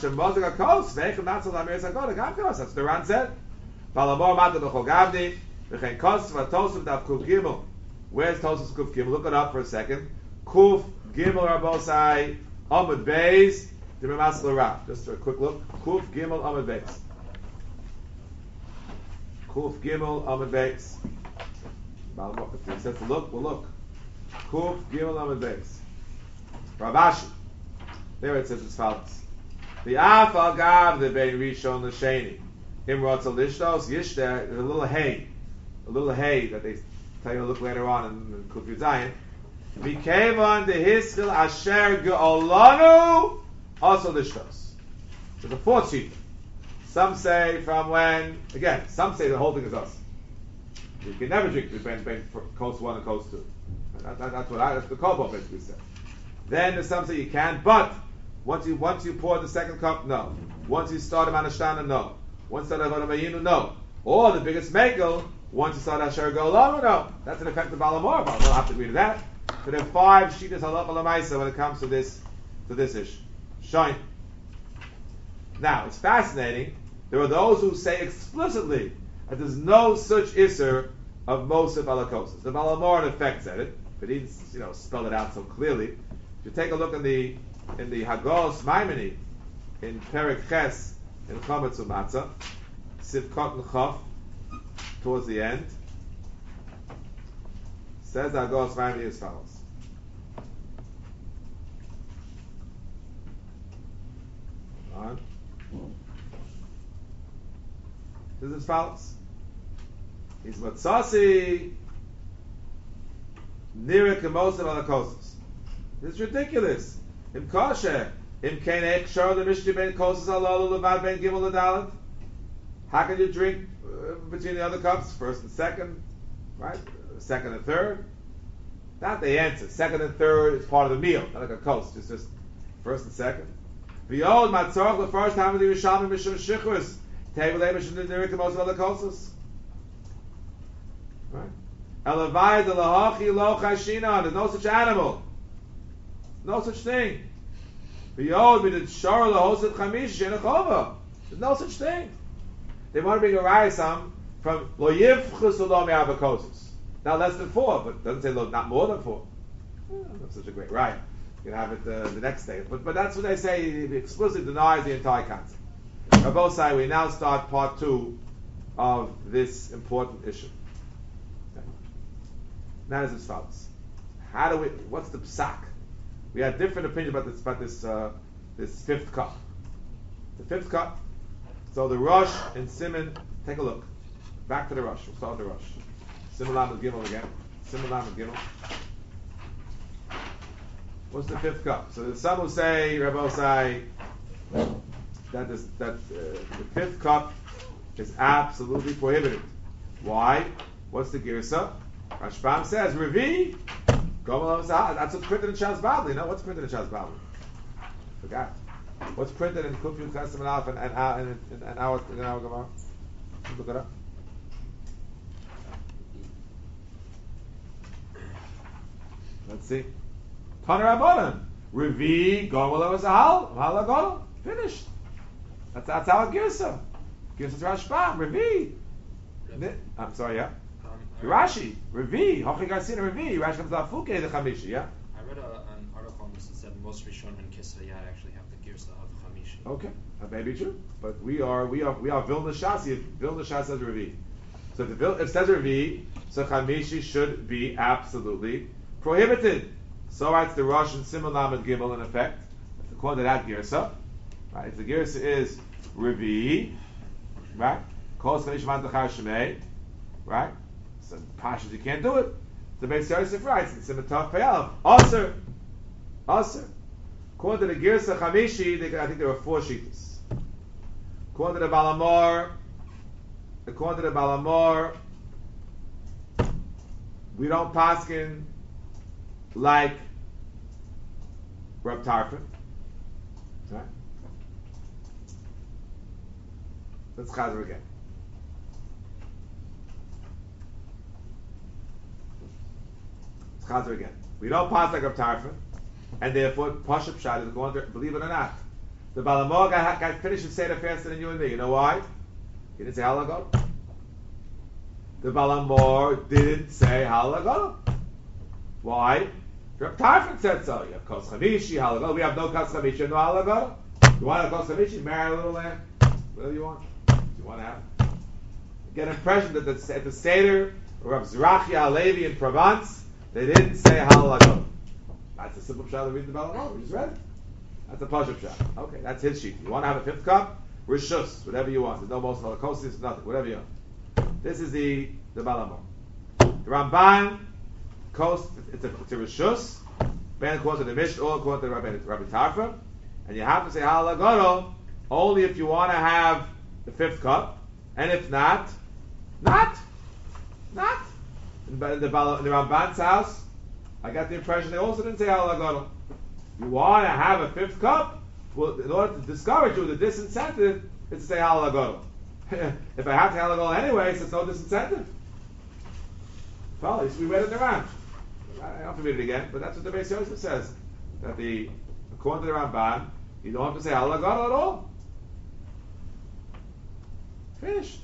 Ran said. Balamor mata b'chol gavni, V'chein kosva tosuf daf kuf gimel. Where's tosuf kuf gimel? Look it up for a second. Kuf gimel rabosai amud beis. Just a quick look. Kuf gimel amud beis. Kuf gimel amud beis. If it says to look, we'll look. Kuf gimel amud beis. Ravashi. There it says as follows. The afal gav the bein rishon l'sheni. Imrotza lishtos yishter. There's a little hay that they tell you to look later on in Kuf Yuzayin. Mikevon the hiskil asher ge'olanu also lishtos. There's a fourth sheet. Some say from when, again, some say the whole thing is us. You can never drink between coast 1 and coast 2. That's the Kobo basically said. Then there's some say you can, but once you pour the second cup, no. Once you start a manashtana, no. Once you start a mayinu, no. Or the biggest megal, once you start asher ge'olanu, no. That's an effect of Balamor, but we'll have to agree to that. So there are 5 shittas halacha l'maisa when it comes to this issue. Shine. Now, it's fascinating. There are those who say explicitly that there's no such isser of Mosef alakosis. The Balamor in effect said it, but he didn't spell it out so clearly. If you take a look in the Hagos Maimoni in Perek Ches in Chometz Umatzah, Sivkot and Chof, towards the end, says the Hagos Maimoni as follows. On. This is as follows. He's Matzasi Nira Kemosav Alakosis. This is ridiculous. Im Kosher. Im Kenech Shor the Mishti Ben Kosas Alalu Levad Ben Gimel Adalet. How can you drink between the other cups? First and second, right? Second and third. Not the answer. Second and third is part of the meal, not like a coast. It's just first and second. Behold, Matzorach the first time of the Yerushalmi Mishum Shichus. Table Mishum Nira Kemosav Alakosis. Right? Elavai de lahachi lo chashina. There's no such animal. No such thing. Behold, we did shor lahoset chamish shenachova. There's no such thing. They want to bring a rayasam from lo yivchus lo me'abakosis. Now less than 4, but it doesn't say not more than 4. That's such a great raya. You can have it the next day. But that's what they say. It explicitly denies the entire concept. Rabosai, we now start part 2 of this important issue. Now is as follows. What's the psak? We had different opinions about this fifth cup. The fifth cup. So the Rosh and Simon, take a look. Back to the Rosh. We'll start with the Rosh. Simon Lamed Gimel again. Simon Lamed Gimel. What's the fifth cup? So there's some who say, Rabosai, that the fifth cup is absolutely prohibited. Why? What's the girsa? Rashbam says, Revi, that's what's printed in Shas Babli. No, what's printed in Shas Babli? Forgot. What's printed in Kuf Yud Chesed and Aleph and our Gemara? Look it up. Let's see. Taner Rabbanan. Revi, Gomel Zahal, Halagodol. Finished. That's our girsa. Girsa Rashbam, Revi. I'm sorry, yeah? Rashi, Revi, Hochi Garcina Revi, Rashi comes out Fuke the Chamishi, yeah? I read an article on this that said most Rishonim and Kisvei Yad actually have the Girsa of Chamishi. Okay, that may be true, but we are Vilna Shasi. Vilna Shas says Revi. So if it says Revi, so Chamishi should be absolutely prohibited. So writes the Rosh and Simon Lamed Gimel in effect. According to that Girsa, right? If the Girsa is Revi, right? Kos Chamish Mantachar Shemei, right? So Pashas, you can't do it. The Beis Yosef writes in Simatov Peyalav, Aser. According to the Girsa Chamishi, I think there were 4 shittas. According to the Balamor, we don't paskin like Reb Tarfon. Right? Let's chazer again. Chazer again. We don't pass like Reb Tarfon, and therefore Pashup Shad is going to believe it or not. The Balamor got finished with Seder faster than you and me. You know why? He didn't say Halagot. the Balamor didn't say Halagadol. Why? Reb Tarfon said so. You have Kos Chamishi, Halagadol. We have no Kos Chamishi, no Halagadol. You want a Kos Chamishi? Marry a little lamb. Whatever you want. You want to have. You get an impression that at the Seder, Rav Zerachi Alevi in Provence, they didn't say Halagadol. That's a simple shot to read the Balamor. We just read it. That's a Pashup shot. Okay, that's his sheet. You want to have a fifth cup? Rishus, whatever you want. There's no most holocaustis, nothing, whatever you want. This is the Balamor. The Ramban, it's a Rishus. Ben according to the Mishnah, or according to Rabbi Tarfa. And you have to say Halagadol only if you want to have the fifth cup. And if not. In the Ramban's house, I got the impression they also didn't say Halagadol. You want to have a fifth cup? Well, in order to discourage you, the disincentive is to say Halagadol. If I have to Halagadol anyway, so it's no disincentive. Well, we read it in the Ram. I don't have to read it again, but that's what the Beis Yosef says. That according to the Ramban, you don't have to say Halagadol at all. Finished.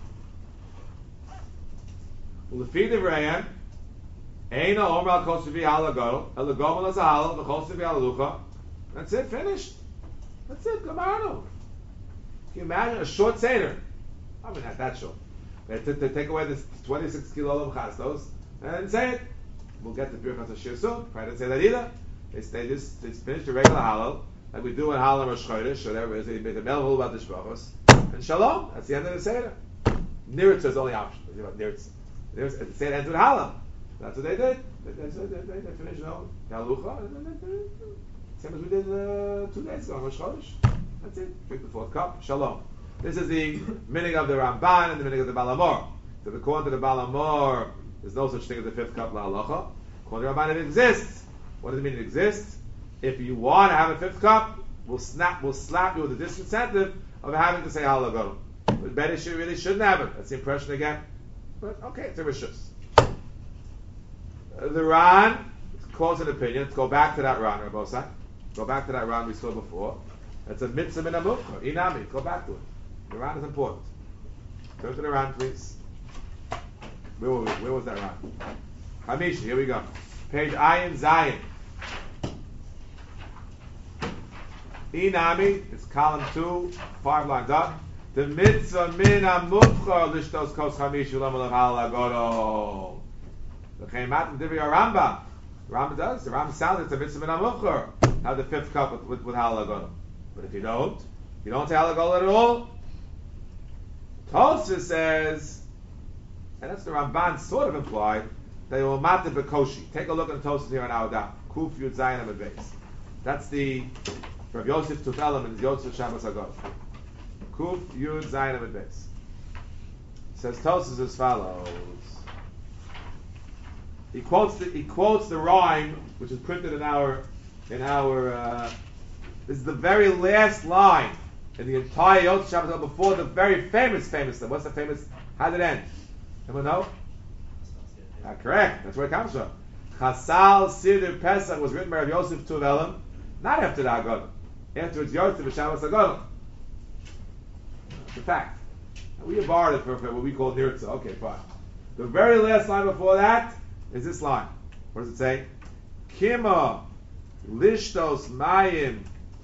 Well, the feed of Rayam, Eina Omer al Kol Shevi Halagadol, Elagomel as a Halal, the Kol Shevi Halalucha. That's it, finished. That's it, Gamarno. Can you imagine a short Seder? I mean, not that short. To take away this 26 kilo of chastos and say it. We'll get the Birchas HaShir soon. I didn't say that either. They just finish the regular halal, like we do in halal Rosh Chodesh, or whatever it is. They make a melvul about the shvachos. And shalom, that's the end of the Seder. Niritza is the only option. What about Niritza? The Seder ends with halal. That's what they did. They finished Yalucha, and same as we did 2 days ago, Rosh Chodesh. That's it. Drink the fourth cup. Shalom. This is the meaning of the Ramban and the meaning of the Balamor. So according to the Balamor, there's no such thing as the fifth cup la halacha. According to the Ramban, it exists. What does it mean it exists? If you want to have a fifth cup, we'll slap you with the disincentive of having to say halagadol. But Bedish really shouldn't have it. That's the impression again. But okay, it's a rishus. The Ran quotes an opinion. Let's go back to that Ran, Rabosai. Go back to that Ran we saw before. It's a mitzvah min amukha. Inami. Go back to it. The Ran is important. Turn to the Ran, please. Where were we? Where was that Ran? Hamish, here we go. Page Ayin Zayin. Inami, it's column 2, 5 lines up. The mitzvah min amukha lishtos kos chamish ulam alav halagodol. The Cheimat and Divrei Rambam. The Rambam does. The Rambam sounds it's a mitzvah min amukha. Have the fifth cup with halagodol. But if you don't say halagodol at all. Tosfos says, and that's the Ramban sort of implied, they will matir bekoshi. Take a look at the Tosfos here on our daf. Kuf Yud Zayin Amud Beis. That's the Rav Yosef Tufelim in Yosef Shabbos Haggadah. Kuf Yud Zayin Amud Beis. Says Tosfos as follows. He quotes the rhyme which is printed in our this is the very last line in the entire Yosef Shabbos Haggadah before the very famous. What's the famous? How did it end? Anyone know? Correct. That's where it comes from. Chasal Siddur Pesach was written by Rav Yosef Tufelim, not after the Haggadah. Afterwards, Yosef Shabbos Haggadah. It's a fact. And we have borrowed it for what we call Niritza. Okay, fine. The very last line before that is this line. What does it say? Kima lishtos mayim.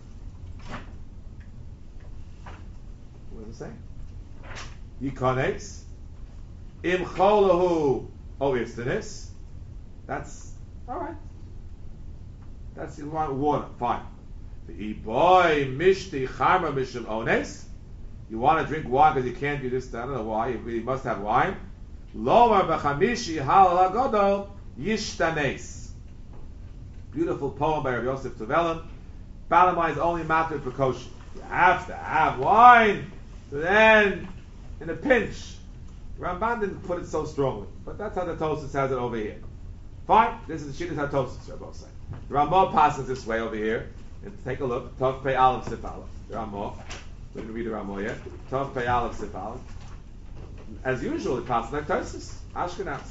What does it say? Yikones im cholahu oistinis. That's all right. That's the water. Fine. The boy mishti charma mishum ones. You want to drink wine because you can't do this. I don't know why. You must have wine. Lomar b'chamishi halal hagodol yishtanes. Beautiful poem by Rav Yosef Tufelim. Bottom line is only matter of precaution. You have to have wine. So then, in a pinch, Ramban didn't put it so strongly, but that's how the Tosfos has it over here. Fine, this is the Shittas HaTosfos, Rabbi say. The Ramah passes this way over here, and take a look. Tov Pei Aleph Sif Aleph. The Ramah. We didn't read the Ramah yet. Tov Pei Aleph Sif Aleph. As usual, it passes like Tosfos, Ashkenaz.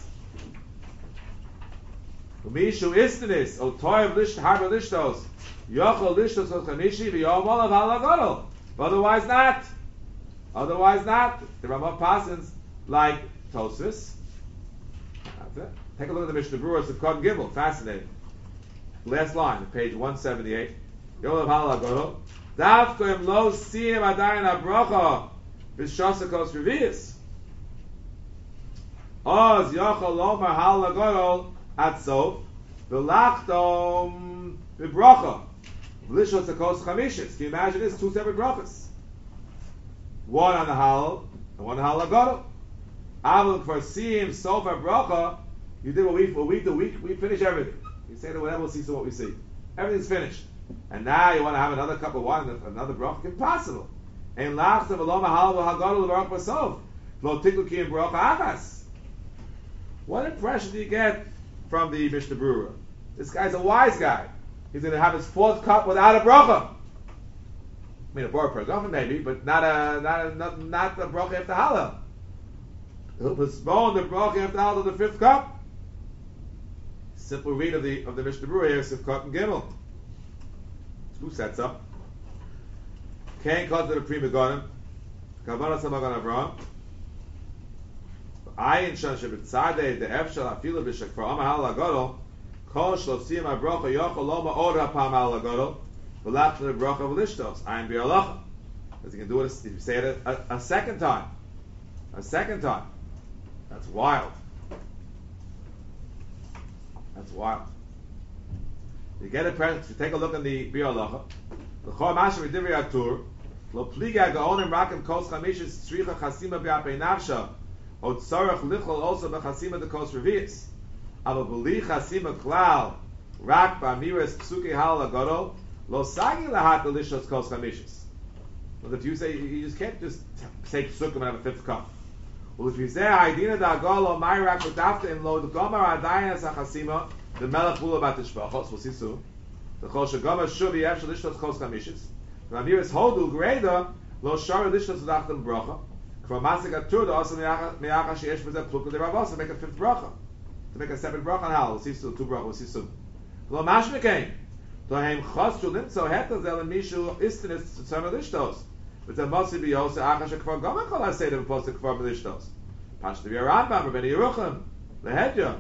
Umishu istanis, o toiv lish harba lishtos, yochel lishtos o chamishi v'yom olav halagodol. Otherwise not. The Ramah passes like Tosfos, That's it. Take a look at the Mishnah Berurah Sivkot Gimel. Fascinating. Last line, page 178. Yolav Halal Agodol. Davko im lo siyem adayin abrocha b'shosakos revius. Oz yochol lomar Halal Agodol at sof v'lachtom b'brocha v'lishosakos chamishis. Can you imagine this? Two separate brachas. One on the Halal and one on the Halal Agodol. Avol for siyem sof bracha. You did what we do. We finish everything. You say that whatever we'll see, so what we see. Everything's finished. And now you want to have another cup of wine, another bracha? Impossible. Ein lachta v'lo mahal v'hagadol l'barach b'sof. Lo tiklu ki im bracha achas. What impression do you get from the Mishnah Berurah? This guy's a wise guy. He's going to have his fourth cup without a bracha. I mean, a bar pergofen maybe, but not a bracha after halal. He'll postpone the bracha after halal to the fifth cup. Simple read of the Mishnah Berurah here, Sivkot and Gimel. Who sets up? Cain calls to the Pri Megadim. Kavanas HaMagan Avraham. Ayin Shan Shebetzadeh the Efshal Afilu B'Shek for Amar Halal Agadol. Kol Shlosiyim HaBrocha Yochol Loma Od HaPam Halal Agadol. V'lach the Brocha V'lishtos. Ayin B'Yalacha. Because you can do it if you say it a second time. A second time. That's wild. That's wild. You get a present. You take a look in the Bi'alacha. The Chor Masha V'Divrei Atur. Lo Pliga Gaonim Rakim Kos Chamishis Tzricha Chasima B'Apei Nafsha. O Tzorach Lichol also B'Chasima the Kos Revius. Ava B'Li Chasima Klal Rak B'Amiris Psuki Halal Agadol. Lo Sagi Lahat Delishos Kos Chamishis. But if you say, you just can't just say Psukim and have a fifth cup. Well, if you say Haidina Da'Agol Lo Mayrak V'Dafta Im Lo Gomar Adayin Chasima. The Melech Pula Bat Tishpachos, we'll see soon. The Chol Shagama Shuvi Yef Shalishtos Kos Chamishis. The Amiris Hodu Greda Lo Shara Lishtos V'Dachtem Bracha. Kva Masik Atur Da Asa Mi'acha Sheyesh V'Zeh Plukah D'Ravos to make a fifth bracha, to make a separate bracha on Halal. We'll see soon. Two bracha. We'll see soon. Lo Mashmikein Tohem Chosru Limtzo Hetel Zel Mishu Istinis Tzama Lishtos. V'Zeh Mosi B'Yose Acha Shekvar Gama Kol HaSeder V'Posik Kvar B'Lishtos. Pashto V'Yarambam V'Beni Yeruchim Lehedya.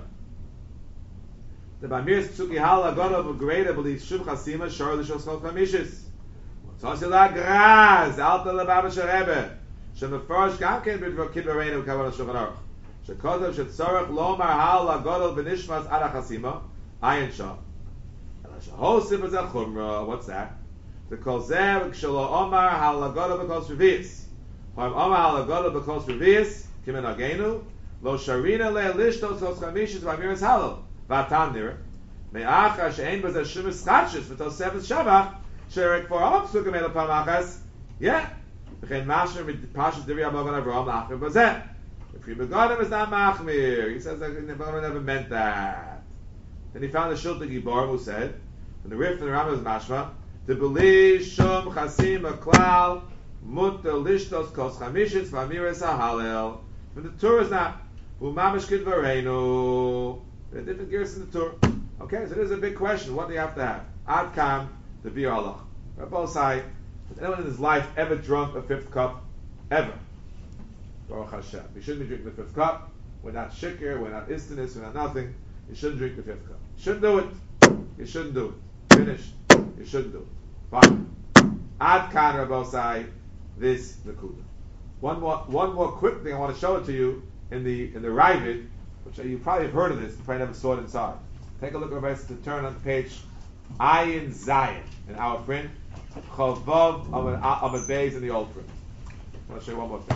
The Bamiris Psuki Halal Agadol V'Greda believes Shuv Chasima Shor Lishos Chol Chamishis. Tzosila Graz Alta LeBabasha Rebbe Shemefrosh Gamken B'Dvar Kidvareinu Kavanah Shulchan Aruch Shekotav Shetzorach Lomar Halal Agadol B'Nishmas Ada Chasima Ayin Shah Ela Shehosim B'Zeh Chumra. What's that? The Kol Zeh V'Kshelo Omar Halal Agadol B'Kos Revius. Hoim Omar Halal Agadol B'Kos Revius Kimen Agenu Lo Sharina Le Lishtos Chol Chamishis B'Amiris Halal Vatandir, me'acha she'ein b'zeh shumis chadshus v'tosefes shavach she'erek for all psukim el pamachas. Yeah, v'chein mashmer pashut Divrei HaMagen Avraham lachmir b'zeh. The Pri Megadim is not machmir. He says that the Megadim never meant that. Then he found the Shulchan Gibor who said, and the Rif and the Rambam is mashma, to believe shum chasim aklal mutter lishtos kos chamishis v'amiris ha'halel. But the Torah is not u'mamish kidvareinu. There are different gears in the Torah. Okay, so there's a big question. What do you have to have? Ad kam the bir halach. Rabbi say, has anyone in his life ever drunk a fifth cup? Ever? Baruch Hashem. You shouldn't be drinking the fifth cup. We're not shikir, we're not istanis, we're not nothing. You shouldn't drink the fifth cup. You shouldn't do it. You shouldn't do it. Finished. You shouldn't do it. Fine. Ad kan Rabbi say this nakuda. One more quick thing I want to show it to you in the Ravid, which you probably have heard of this, you probably never saw it inside. Take a look at to turn on page Ayin Zayin in our print, Chavav Amad Beis in the old print. I want to show you one more thing.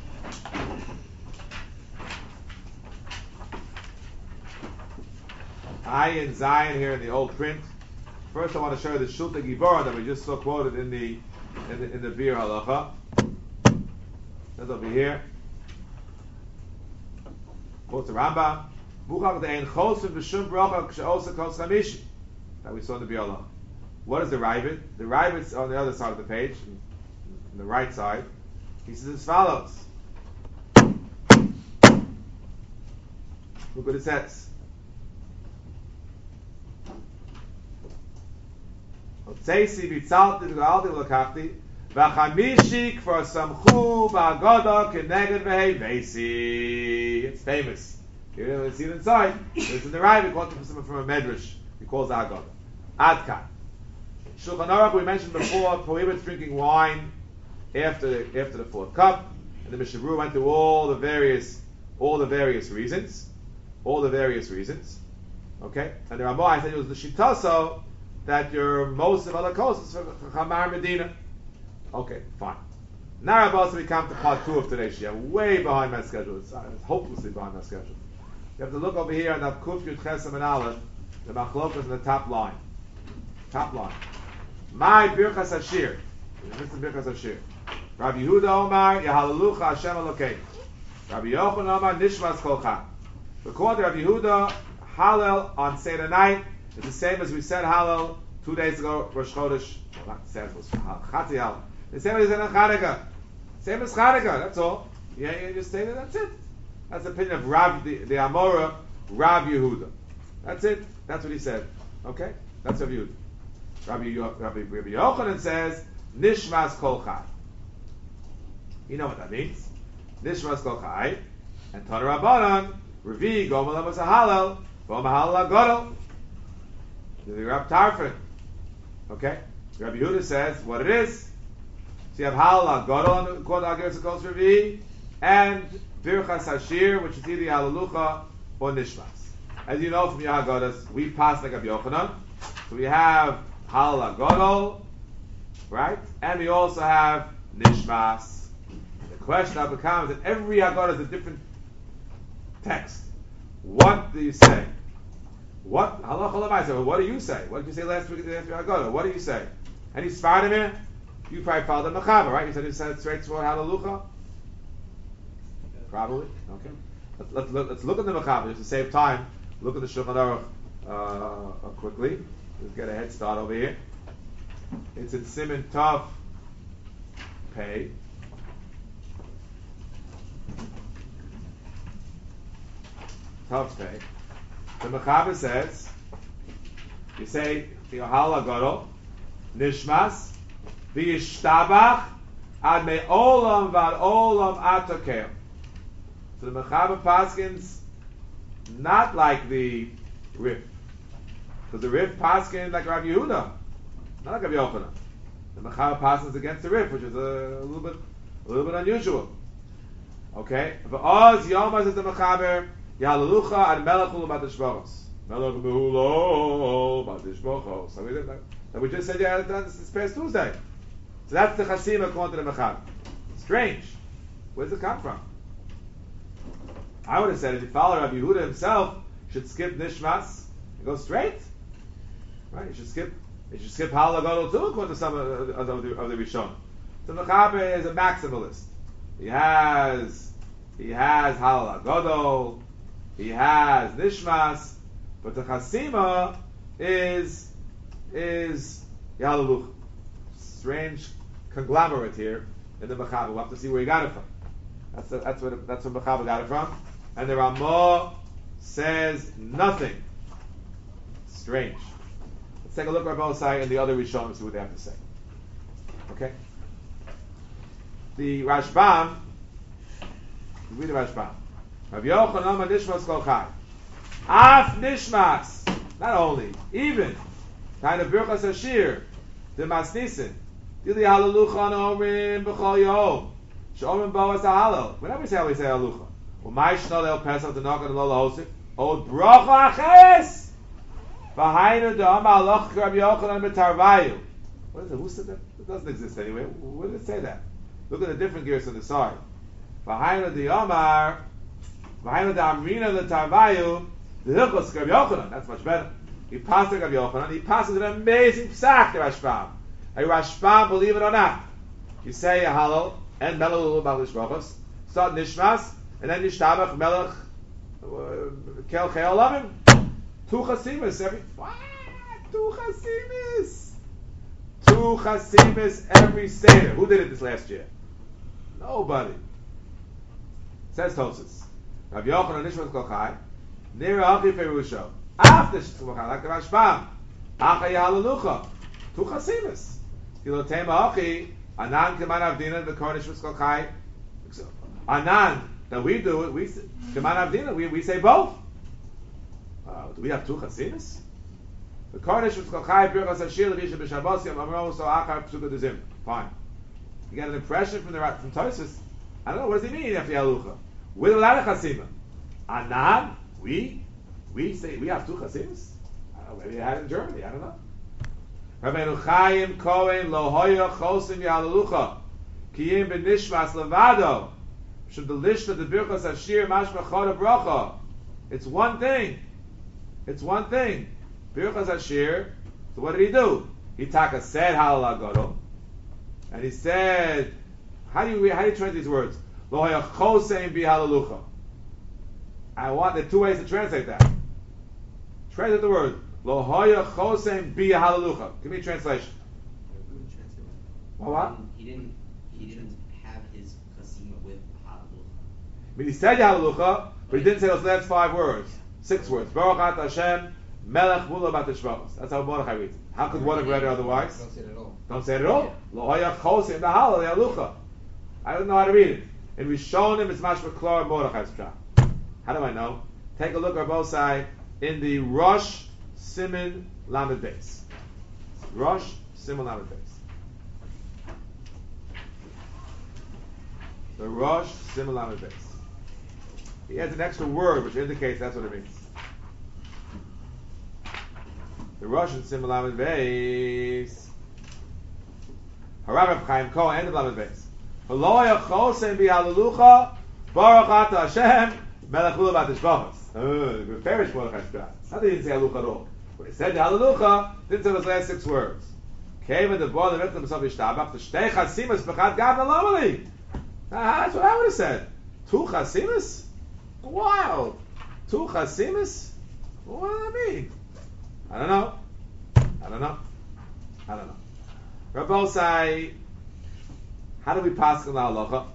Ayin Zayin here in the old print. First, I want to show you the Shulchan Gibor that we just saw quoted in the Bir Halacha. That's over here. Quotes the Rambam. Buchach de'ein chosim b'shum bracha k'she'osa kos chamishi. That we saw in the Bi'alah. What is the Ravid? The Ravid's on the other side of the page, on the right side. He says as follows. Look what it says. Otzeisi v'tzalti v'galdi v'lakachti v'chamishi k'for samchu ba'agoda k'neged v'hei v'esi. It's famous. You don't see it inside. It's in the right. We call it from a medrash. He calls it Haggadah. Adkan. Shulchan Aruch, we mentioned before, prohibits drinking wine after the fourth cup. And the Mishnah Berurah went through all the various reasons. Okay? And the Ramah, I said it was the Shitaso that your most of other coasts is for Chamar Medina. Okay, fine. Now we come to part 2 of today's Shia. Way behind my schedule. It's hopelessly behind my schedule. You have to look over here and have Kuf Yud Chesam and Aleph. The Machlokas in the top line. My Birchas Hashir. This is Birchas Hashir. Rabbi Yehuda Omar, Yahalalucha Hashem Elokei. Rabbi Yochanan Omar, Nishmas Kolcha. According to Rabbi Yehuda, Hallel on Seder night is the same as we said Hallel 2 days ago, Rosh Chodesh. Well, not Seder, it was Chatzi Hallel. The same as we said on Chanukah. Same as Chanukah, that's all. You just say that, that's it. That's the opinion of Rav, the Amora, Rav Yehuda. That's it. That's what he said. Okay? That's Rav Yehuda. Rabbi Yochanan says, Nishmas Kol Chai. You know what that means. Nishmas Kol Chai. And Tana Rabbanan, Revi, Gomel Amos HaHalel, Gomel HaHalel HaGodol. The Rab Tarfon. Okay? Rabbi Yehuda says what it is. So you have Halal HaGodol, according to Agiris HaKos Revi, and Birchas Hashir, which is either Halalucha or Nishmas. As you know from your Haggadahs, we pass like Rabbi Yochanan. So we have Halal HaGodol, right? And we also have Nishmas. The question now becomes that every Haggadah is a different text. What do you say? What do you say? What did you say last week after Haggadah? What do you say? Any Sfardim here? You probably followed the Mechaber, right? You said it straight toward Halalucha? Probably. Okay. Let's look at the Mechaber just to save time. Look at the Shulchan Aruch quickly. Let's get a head start over here. It's in Siman Tov Pei. Tov Pei. The Mechaber says, you say, Hal HaGodol, Nishmas, V'yishtabach, Ad Me'olam V'ad Olam Atokeim. So the Mechaber paskins not like the Rif, because the Rif paskin like Rabbi Yehuda, not like Rabbi Yochanan. The Mechaber paskins against the Rif, which is a little bit unusual. Okay, V'oz Yomaz is the Mechaber Yahalalucha Ad Melech Ulu Batishbochos. Melech Ulu Batishbochos. So we just said this past Tuesday. So that's the Chasim according to the Mechaber. Strange. Where does it come from? I would have said if you follow Rabbi Yehuda himself, you should skip Nishmas and go straight. Right? You should skip Halal HaGodol too, according to some of the Rishon. So Mechaber is a maximalist. He has Halal HaGodol, he has Nishmas, but the Chasima is Yahalaluch. Strange conglomerate here in the Mechaber. We'll have to see where he got it from. That's where Mechaber got it from. And the Ramah says nothing. Strange. Let's take a look at Rabbi Osai and the other Rishonim and see what they have to say. Okay? The Rashbam, read the Rashbam. Rabbi Yochanan Nishmas Kol Chai. Af Nishmas. Not only, even. Kind of Birchas Hashir. The Masnisin. Dili Halalucha Omrim B'chol Yom. Shomrim Boas HaHalel. Whenever we say Halucha. Umay Shnol El Pesach T'Nokan Lo Lahosik. Od Brocha Aches. V'hainu Da'am Haloch Rabbi Yochanan B'Tarvayu. What is it? Who said that? It doesn't exist anyway. Where did it say that? Look at the different gears on the side. V'hainu Da'amar. V'hainu Da'amrina L'Tarvayu. The Hilchos Rabbi Yochanan. That's much better. He passes Rabbi Yochanan. He passes an amazing psak to Rashbam. A Rashbam, believe it or not. You say Halal and Melech Malish Brachos. Start Nishmas and then Yishtabach Melech Kel Chayol Lavim. 2 Chasimis every. What? 2 Chasimis. 2 Chasimis every Seder. Who did it this last year? Nobody. Says Tosis. Rabbi Yochanan Nishmas Kol Chai. Nira Achi Ferusho. After Shtuchah, like the Rashbam. Acha Yahalalucha. 2 Chasimis. Kilotema Achi. Anan Keman Avdina the Kornish Kol Chai. Anan that we do it. We Keman Avdina. We say both. Do we have two chasimas? The Kodesh was Kochai Birchas Hashir Levisha B'Shabbos Yom Amro So Achar Psuka Dezim. Fine. You get an impression from Tosfos. I don't know, what does he mean after Yalucha? With a lot of chasima. Anan, we say we have two chasimas. Maybe they had it in Germany. I don't know. Rabbeinu Chaim Kohen Lo Hoya Chosim Yalucha Kiyim B'Nishmas Levado Should the list of the Birchas Hashir Mashma Chod Bracha. It's one thing. It's one thing. Birchas Hashir. So what did he do? He said Halal Gadol, and he said, how do you translate these words? Lo haya chosein bi halalucha. There are two ways to translate that. Translate the word lo haya chosein bi halalucha. Give me a translation. What? He didn't have his chasima with halalucha. I mean, he said halalucha, but he didn't say those last 5 words, 6 words. Baruch Ata Hashem Melech Mula Bat Shvachos. That's how Mordechai reads it. How could one have read it otherwise? Don't say it at all. Don't say it at all. Lo haya chosein bi halalucha. I don't know how to read it. In Rishonim, it's mashma klar Mordechai's pshat. How do I know? Take a look at both sides in the Rosh Siman Lamed Beis. Rosh Siman Lamed Beis. The Rosh Siman Lamed Beis. He adds an extra word which indicates that's what it means. The Rosh Siman Lamed Beis. Harav Chaim Kohen, end of Lamed Beis. Haloya chosein bi halalucha Baruch Ata Hashem Melech Mula Bat Shvachos. The Perish Mordechai's pshat. How did he didn't say halucha at all? When he said the halalucha, didn't say those last 6 words. Came in the board and went to himself Yishtabach. The shtei chasimas b'chad gad alamali. That's what I would have said. 2 chasimas? Wow. 2 chasimas? What does that mean? I don't know. Rabbi say, how do we pass on the halacha?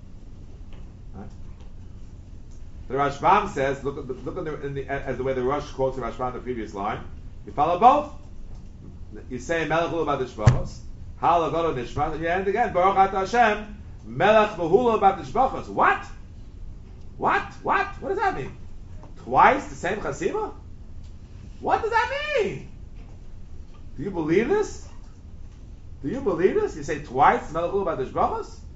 The Rashbam says, look at as the way the Rosh quotes the Rashbam in the previous line. You follow both. You say Melech Mula Bat Shvachos, Halal Gadol Nishmas, and you end again Baruch Ata Hashem Melech Mula Bat Shvachos. What? What does that mean? Twice the same chasima? What does that mean? Do you believe this? You say twice Melech Mula Bat Shvachos? Is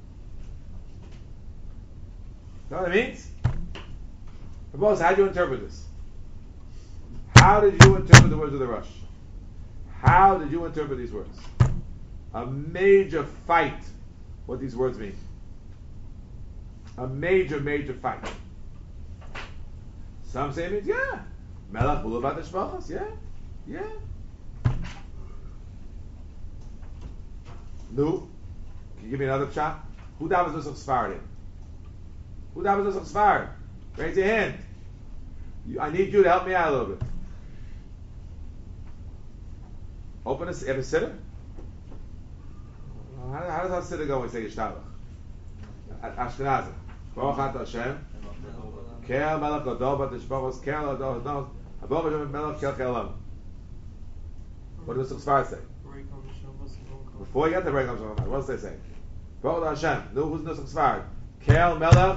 that what it means? Rabbi, how do you interpret this? How did you interpret the words of the Rosh? How did you interpret these words? A major fight, what these words mean. A major fight. Some say it means, Melech Mula Bat Shvachos, yeah. No. Can you give me another shot? Who davas Nusach Sfarad? Who davas Nusach Sfarad? Raise your hand. I need you to help me out a little bit. Open a sitter. How does our sitter go when we say Yishtabach? Ashkenazi. Baruch Ata Hashem. Kel Melech Gadol Bat Shvachos. Kel Adol Hadol. Above Hashem Melech Kel Kelam. What does the Sfarad say? Before you get to break up Shabbat, what does they say? Baruch Ata Hashem. No, who's Nusach Sfarad? Kel Melech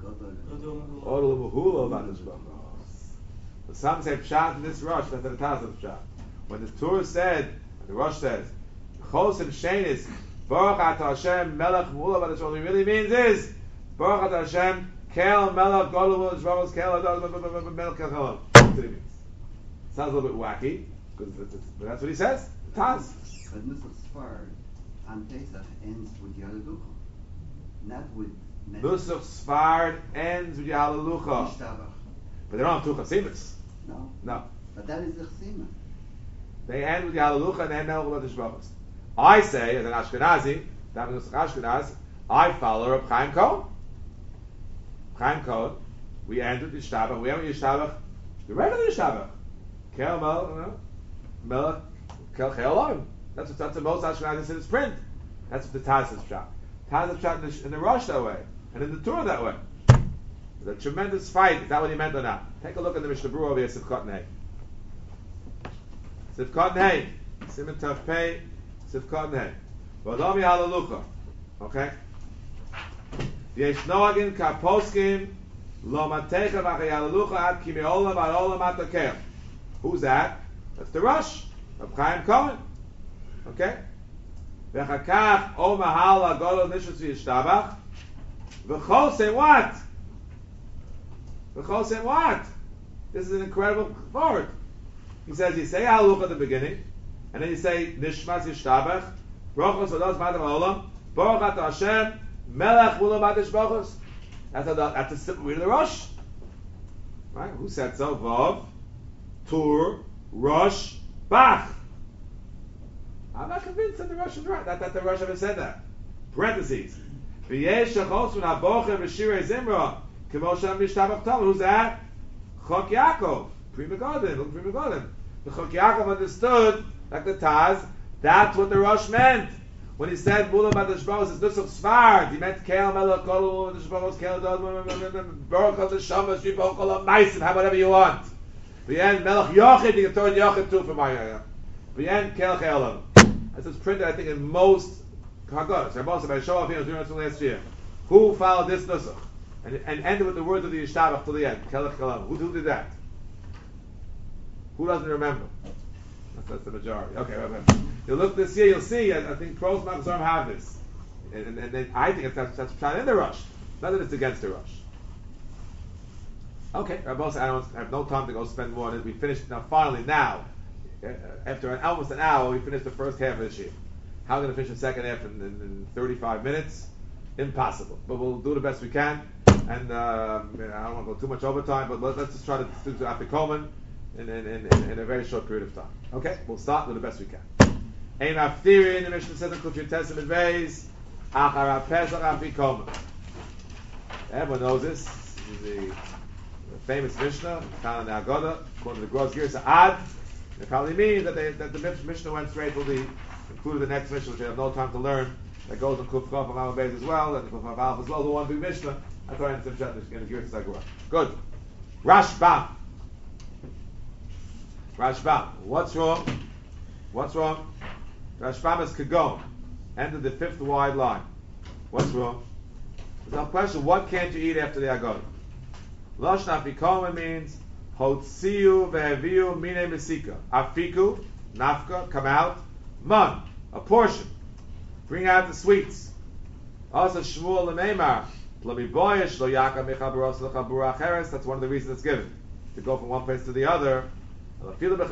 Some say pshat in this Rosh, that's the Taz of pshat. When the Torah said, the Rosh says, Chos and Shenis, Baruch Ata Hashem, Melech Mula Bat Shvachos, what it really means is, Baruch Ata Hashem, Kel Melech Gadol Bat Shvachos, Kel Adol Melech Kel Chalam. That's what it means. Sounds a little bit wacky, but that's what he says. Taz. But Nusach Sfarad on Pesach ends with Yalucha, not with Nusach Sfarad ends with Yalucha. But they don't have 2 chasimas. No. But that is the chasima. They end with Yalucha and they end with the Shvachos. I say, as an Ashkenazi, that was Ashkenazi, I follow Reb Chaim Kohen. Chaim Kohen, we end with Yishtabach. We end with Yishtabach, the regular Yishtabach. Kel Melech Kel Che'olam. That's what the most Ashkenazis in its print. That's what the Taz is shot. Taz is shot in the Rosh that way, and in the Torah that way. It's a tremendous fight. Is that what he meant or not? Take a look at the Mishnah Berurah over here, Sivkot Nei. Sivkot Nei. Siman Tav Pei. Sivkot Nei. V'adami halalucha. Okay? Yesh noagin kaposkim lo matecha v'chayalucha ad ki me'olam ad olam atakeach. Who's that? That's the Rosh of Chaim Cohen. Okay? V'chakach o mahal agolo nishus v'yishtabach. V'chol say what? V'chol say what? This is an incredible word. He says, you say haluch at the beginning, and then you say nishmas yishtabach, brachos v'dos ma'adim ha'olam, baruch atah Hashem, melech v'lo b'adish brachos. That's a simple read of the Rosh. Right? Who said so? Vav, Tur, Rosh, Bach. I'm not convinced that the Rosh is right. That the Rosh ever said that. Parentheses. V'yesh shachos v'nabocher v'shirei zimra k'mo shem mishtabach tov. Who's that? Chok Yaakov. Pri Megadim. The Chok Yaakov understood, like the Taz, that's what the Rosh meant. When he said Mula B'Adish Brachos, it's Nusach Svard. He meant Keil Melech Kol B'Adish Brachos, Keil Dod, Baruch Al Neshama, Shripa Kol HaMaisim, have whatever you want. The end Melech Yochid, you can throw in Yochid too for my the end Keil Che'olam. This is printed, I think, in most Haggadahs. Most of my show off here during last year. Who followed this Nusach? And ended with the words of the Yishtabach till the end. Keil Che'olam. Who did that? Who doesn't remember? That's the majority. Okay, right. You look this year, you'll see. I think Pros Machzorim have this, and then I think that's in the Rosh. Not that it's against the Rosh. Okay, Rabbi, I have no time to go spend more on it. We finished now. Finally, now after almost an hour, we finished the first half of this year. How are we going to finish the second half in 35 minutes? Impossible. But we'll do the best we can. And I don't want to go too much overtime, but let's just try to do the Afikoman in a very short period of time. Okay, we'll start with the best we can. Ein Aftirin, the Mishnah says in Kufir Testament Beis, Achar HaPesach Afikoman. Everyone knows this. This is the famous Mishnah found in the Haggadah, according to the Gross Girsa Ad. It probably means that the Mishnah went straight to included the next Mishnah, which we have no time to learn. That goes in Kuf Chof and Mama Beis as well, and Kuf Chof Alf as well. The one big Mishnah. That's why in the Girsa Haggadah. Good. Rashbam. Rashbam. What's wrong? Rashbam is Kagon. End of the fifth wide line. What's wrong? There's no question. What can't you eat after the Haggadah? Lashon Afikomen means Hotziu ve'eviu mine mesika. Afiku, nafka, come out. Man, a portion. Bring out the sweets. Also Shmuel lemeimar. That's one of the reasons it's given. To go from one place to the other. Why?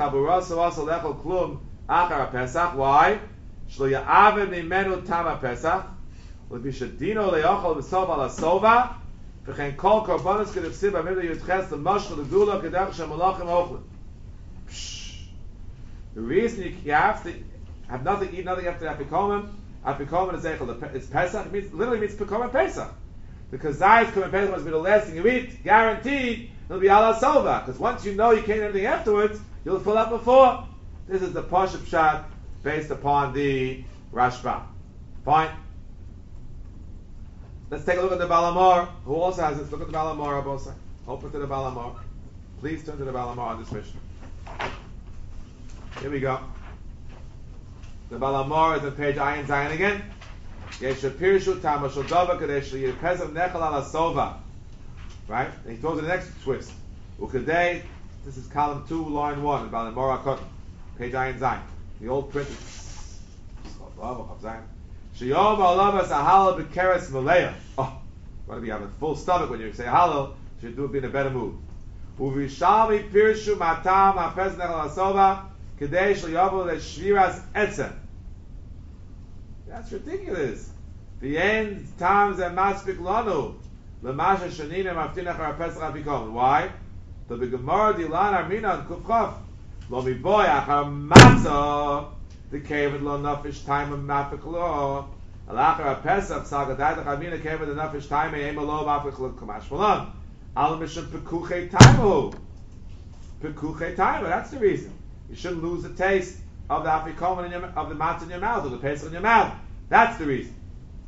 The reason you have to have nothing, eat nothing after Afikomen is Pesach. It literally means Pikomen Pesach. Because Zayis Komen Pesach must be the last thing you eat, guaranteed. It'll be ala sova, because once you know you can't eat anything afterwards, you'll fill up before. This is the Pashup Shot based upon the Rashba. Fine. Let's take a look at the Balamor, who also has this. Look at the Balamor, Abosai. Open to the Balamor. Please turn to the Balamor on this mission. Here we go. The Balamor is on page Ayin Zayin again. Yeshapirshu Tamashal Dova Kadesh Yirpezam Nechal ala Sova. Right? And he throws in the next twist. Ukadei, this is column 2, line 1, about the Mora Kotn, page Ayin Zayin. The old print is Shiyom Alavas Ahalal B'Keres Maleya. Oh, want to be having full stomach when you say Halal, should do it be in a better mood. Uvishalmi Pirshu Matam Hafez Nechal Asova, Kadei Shliyavu Leshviras Etzem. That's ridiculous. The end times and Maspik Lanu. Why? The Gemara Dilan Armina and Kufchaf. Lo mi boy achar matzah the kavid lo nafish time of mafik lo. Alachar Pesach sagadai the Armina kavid the nafish time ema lo mafik lo kamash malan. Al mishum pekuche taimu. Pekuche taimu. That's the reason. You shouldn't lose the taste of the afikomen of the matzah in your mouth or the pesach in your mouth. That's the reason.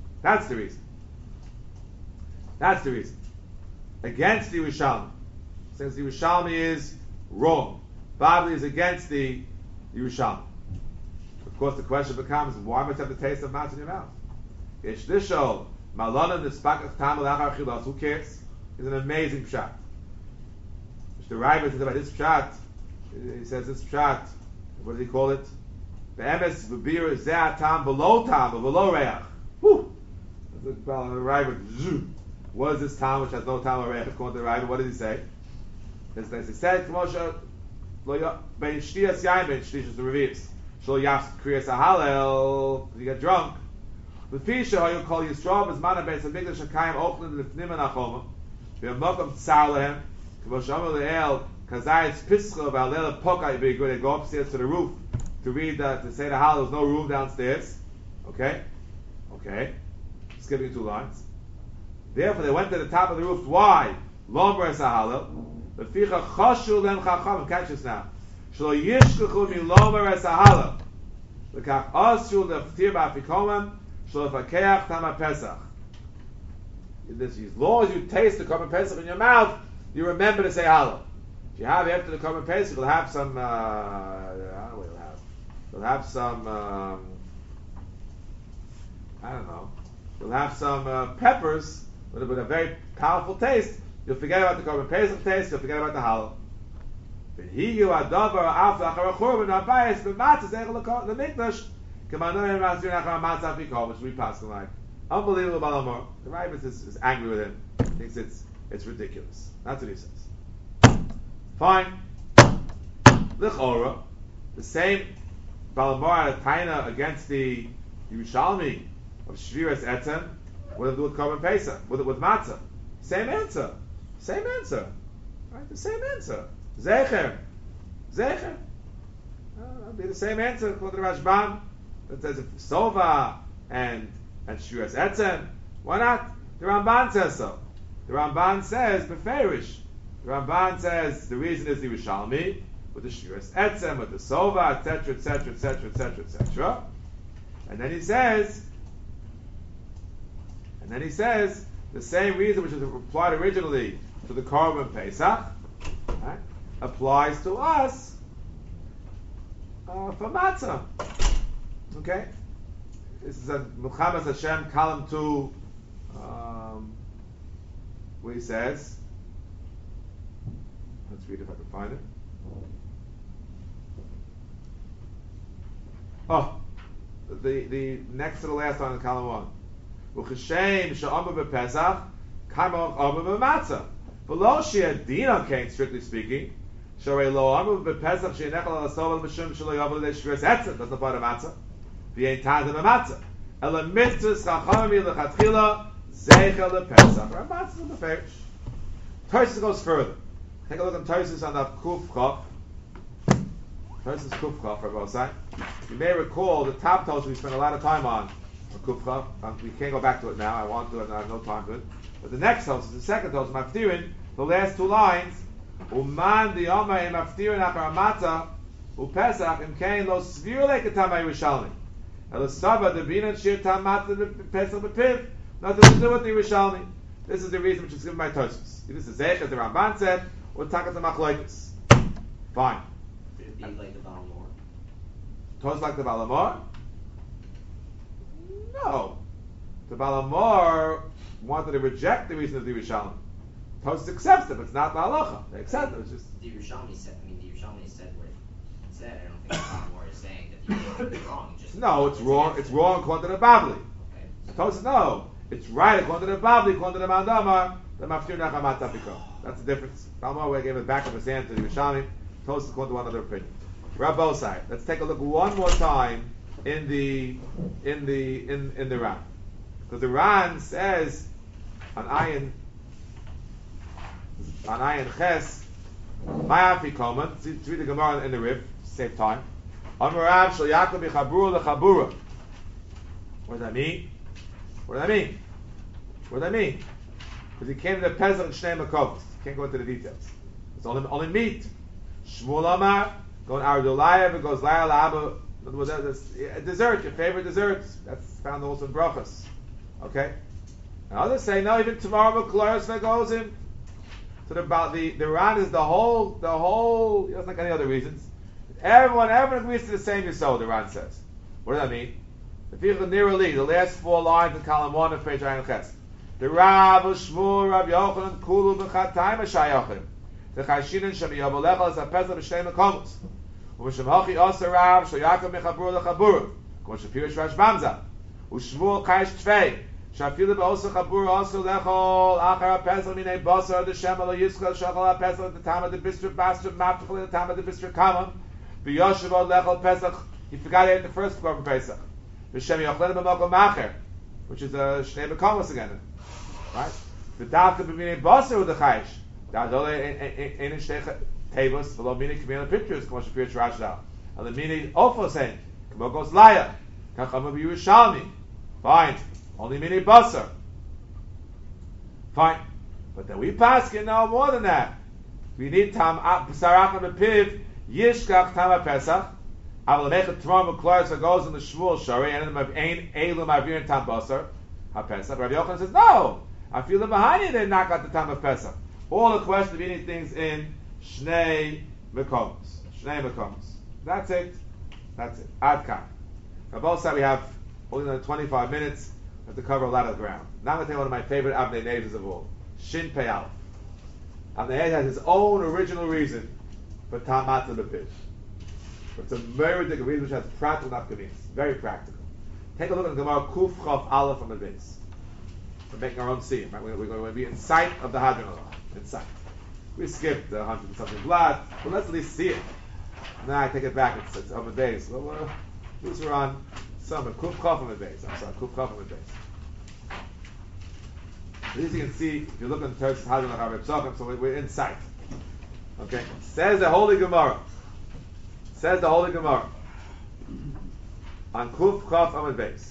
Against the Yerushalmi. Since the Yerushalmi is wrong. Bibli is against the Yerushalmi. Of course, the question becomes, why must you have the taste of matzah in your mouth? Yeshdishol, Malana Nispakach Tam Lachar Chilas. Who cares? It's an amazing pshat. The Raiva says about this pshat. He says this pshat. What does he call it? The emes v'bir zeh tam below reach. Whew. The Raiva. What is this tam which has no tam or reach? According to the Raiva, what does he say? As he said, Moshe, ben shtiyas yain ben shtiyas the revius. Shlo yafs kriyas ahalel. You get drunk. The fisha how you call Yisrael is mana beis hamikdash hakayim ochlin lefnim anachoma. V'yamokum tzar lehem. K'moshe Amar le'el kazayis pischa v'alel pokai be good. They go upstairs to the roof to read to say the hallel. There's no room downstairs. Okay. Skipping 2 lines. Therefore, they went to the top of the roof. Why? Lomer es hallel. Leficha chashu lem chachamim. Catch this now. Shlo yishkuchu mi lomer es hallel. Lekach asru leftir ba'afikomim. Shlo lefakeach tam ha'pesach. As long as you taste the korban pesach in your mouth, you remember to say hallel. If you have after the korban pesach, you'll have some. You'll have some. I don't know. You'll have some peppers with a very powerful taste. You'll forget about the korban pesach taste. You'll forget about the hallel. Which we pass like unbelievable balamor. The Raiva is angry with him. Thinks it's ridiculous. That's what he says. Fine. L'chora, the same balamor had a taina against the Yerushalmi of Shviras Etzem. What do they do with korban pesach? With matzah? Same answer. Right? The same answer. Zecher. That'll be the same answer for the Rashbam. That says Sova and Shviras Etzem. Why not? The Ramban says so. The Ramban says beferish. The Ramban says the reason is the Yerushalmi with the Shviras Etzem, with the Sova, etc. And then he says the same reason which was applied originally to the korban pesach, right, applies to us for matzah. Okay, this is a Muhammad Hashem column 2, where he says, let's read if I can find it. The next to the last one in column 1. U'cheshem she'omer b'Pesach, kamoch omer b'matzah. V'lo she'adina came, strictly speaking, she'arei lo omer b'Pesach she'nechal al asov al-mishum she'lo yovel l'dei shviras etzem. That's not part of matzah. V'yein tazim b'matzah. Ela mitzvahs chachamim l'chatchila zeichel l'Pesach. Right? Matzah is the fetish. Tosfos goes further. Take a look at Tosfos on the Kuf Chaf. Tosfos Kuf Chaf, for both sides. You may recall the top Tosfos we spent a lot of time on Kuf Chaf. We can't go back to it now. I want to, and I have no time to it. But the next Tosfos, the second Tosfos, Maftirin, the last 2 lines, Uman di Yoma im Maftirin achar matzah uPesach im kein lo svir leketam Yerushalmi. El Saba the Binan shir tam matzah Pesach bepiv. Nothing to do with the Yerushalmi. This is the reason which is given by Tosfos. This is Zech, as the Ramban said, or Takat Machlokes. Fine. Would it be like the Balamor? Tosfos like the Balamor? No. The Balamor wanted to reject the reason of the Yerushalmi. Tosfos accepts it, but it's not the halacha. They accept it. It's just the Yerushalmi said what it said. I don't think the Balamor is saying that the Yerushalmi is wrong. No, it's wrong. It's wrong according to the Bavli. Okay. Tosfos, no. It's right according to the Bavli, according to the Mandamar, the Maftir Nachamat Tapiko. That's the difference. Balmor gave it back of his hand to the Yerushalmi. Tosfos according to one other opinion. Rabbosai. Let's take a look one more time in the Ran, because the Ran says on Ayin Ches, Ma'afi Koman. Let's read the Gemara in the Rif. Save time. Amarav Shal Yaakov Bichabura LeChabura. What does that mean? What does that mean? Because he came to the Pesach and Shnei Makovos. Can't go into the details. It's only meat. Shmuel Amar, going Ardulayev, it goes Laila Abba. In other words, a dessert, your favorite desserts. That's found also in Brachos. Okay? And others say, no, even tomorrow Klaus goes in. So the Ran is the whole, he doesn't like any other reasons. Everyone agrees to the same Yisod, the Ran says. What does that mean? The last 4 lines in column 1 of page Ayin Ches. The Rav Shmuel Rav Yochanan Kulu B'Chatayim Shayachim. The Chashinin Shem Yavolechal as a Pesach B'Shnei Mekomos. U'Shem Hachi Osa Rav Shoyakam Mechabur Lechabur. K'mo Shapirish Rash Bamza. U'Shmuel Chaysh Tvei. Shafilu B'Osa Chabur Osa Lechol Achar HaPesach Minei Basar the Shem Alo Yiskel Shachal HaPesach at the time of the Bistro Bastard Mapchal at the time of the Bistro Kamam. B'Yoshev Od Lechol Pesach. He forgot it in the first Korban Pesach. B'Shem Yochlen B'Mokom Macher, which is a Shnei Mekomos again, right? The Dafka B'Minei Basar with the Chayish. Da'adole Ein Shnei Tevos V'lo Minei K'mei Pictures K'mo Shapir Tzrashda. And the Minei Ofos Ein K'mo Gos Laya K'chama B'Yerushalmi. Fine. Only Minei Basar. Fine. But then we pass can know more than that. We need Tam B'Sarach B'Piv Yishkach Tam HaPesach. Aval Mechat Trom V'Kloris goes in the Shmuel Shari and of Ein Elum Avir Tam Basar HaPesach. Rabbi Yochanan says no. I feel the behind they knock out the time of Pesach. All the question of eating things in Shnei Mekomos. Shnei Mekomos. That's it. That's it. Ad Kan. On both sides we have only another 25 minutes. We have to cover a lot of ground. Now I'm going to tell you one of my favorite Avnei Neves of all. Shin Pei Aleph. Avnei Neves has his own original reason for Tam Matzah B'Piv. It's a very big reason which has practical nafkamis. Very practical. Take a look at the Gemara Kuf Chof Aleph from the base. We're making our own scene. Right? We're going to be in sight of the Hadron Allah. In sight. We skipped the 100 and something blood, but let's at least see it. Now I take it back. It's on the base. Well, these are on summer. Kuf Chof on the base. I'm sorry. Kuf Chof on the base. So as you can see, if you look at the Turkish Hadron Allah, so we're in sight. Okay. Says the Holy Gemara. Says the Holy Gemara on Kuf Chof Amud Beis.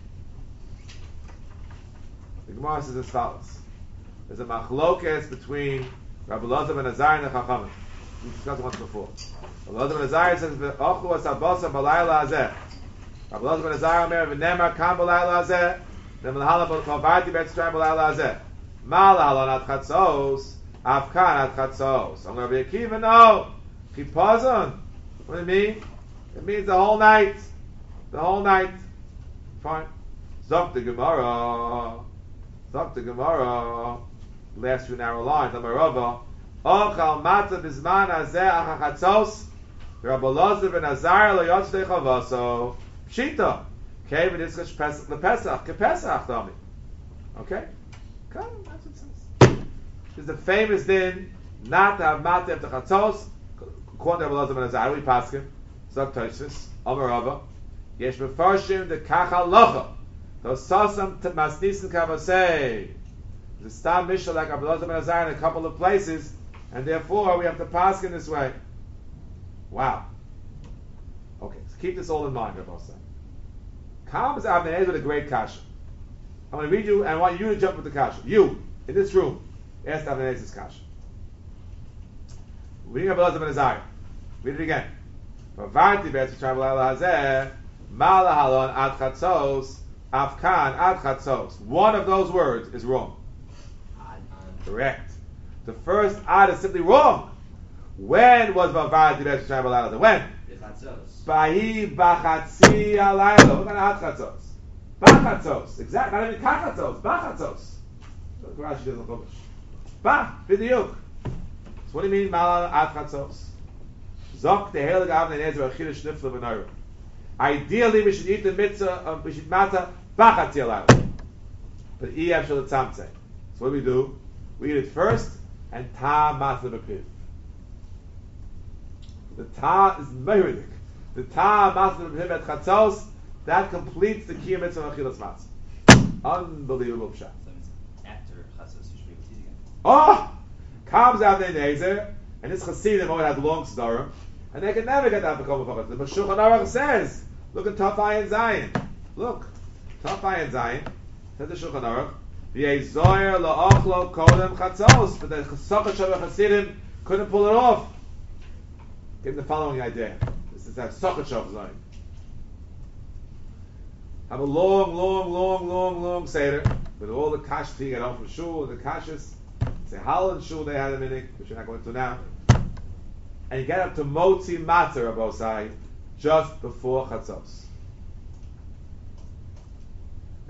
The Gemara says as follows: there's a machlokes between Rabbi Elazar ben Azariah and the Chachamim. We discussed it once before. Rabbi Elazar ben Azariah says v'ochu asabasa b'layla hazeh. Rabbi Elazar ben Azariah omer v'nemar kam b'layla hazeh. Then l'hala b'kovati b'etzrayim b'layla hazeh. Ma l'halon ad chatzos avkan ad chatzos. Amar Rabbi Akiva no chipazon. What do you mean? It means the whole night. The whole night. Fine. Zok the Gemara. Zok the Gemara. Last few narrow lines. Amarava. Ochal matzah bizman hazeh achachatzos. Rabbi Elazar ben Azariah lo yotzei chavaso. Pshita. Kevin iskash pesach lepesach. Kepesach dami. Okay? Come, that's what it says. There's a famous din not to have matzah after chatzos. According to Rabbi Elazar ben Azariah, we pass him. Zok Toshis, Amarava, Yesh Mefarshim the Kachal Locha, those Sasam Masnisin Kavasei. The Stam Mishnah like Rabbi Elazar ben Azariah in a couple of places, and therefore we have to pass him this way. Wow. Okay, so keep this all in mind, Rabbi Elazar. Comes Avnei Neves with a great kasha. I'm going to read you, and I want you to jump with the kasha. You, in this room, ask Avnei Neves' kasha. Reading Rabbi Elazar ben Azariah. Read it again. Vavarti be'etzim travel al hazeh mala halon ad chatzos afkan ad chatzos. One of those words is wrong. Correct. The first ad is simply wrong. When was vavarti be'etzim travel al hazeh? When? Bahi bachatzi alayla. What kind of ad chatzos? Bachatzos. Exactly. Not even kachatzos. Bachatzos. Rashi doesn't publish. Ba vidiyuk. So what do you mean mala ad chatzos? Zok the heilige Avnei Neves Achilles Shnifla V'Noira. Ideally, we should eat the mitzvah, we should matzah bachatzi alayla. But Eyav shel tzamtzei. So what do we do? We eat it first, and ta matzah b'piv. The ta is meridik. The ta matzah b'piv at chatzos, that completes the kiyum mitzvah of Achilles matzah. Unbelievable pshat. So it's after chatzos you should be able to eat again. Oh! Comes Avnei Neves, and this Chasidim always had long story. And they can never get that for Kol. The Shulchan Aruch says, look at Taf Ayin Zayin. Look, Taf Ayin Zayin. Says the Shulchan Aruch, V'yei zoyer la'ochlo kodem chatzos. But the Sochot Shavah Chasidim couldn't pull it off. Give them the following idea. This is that Sochot Shavah Zayin. Have a long Seder with all the kashas you get home from shul, the kashas. Say Holland shul they had a minute, which we're not going to now. And you get up to Motzi Matzah Rabosai just before Chatzos.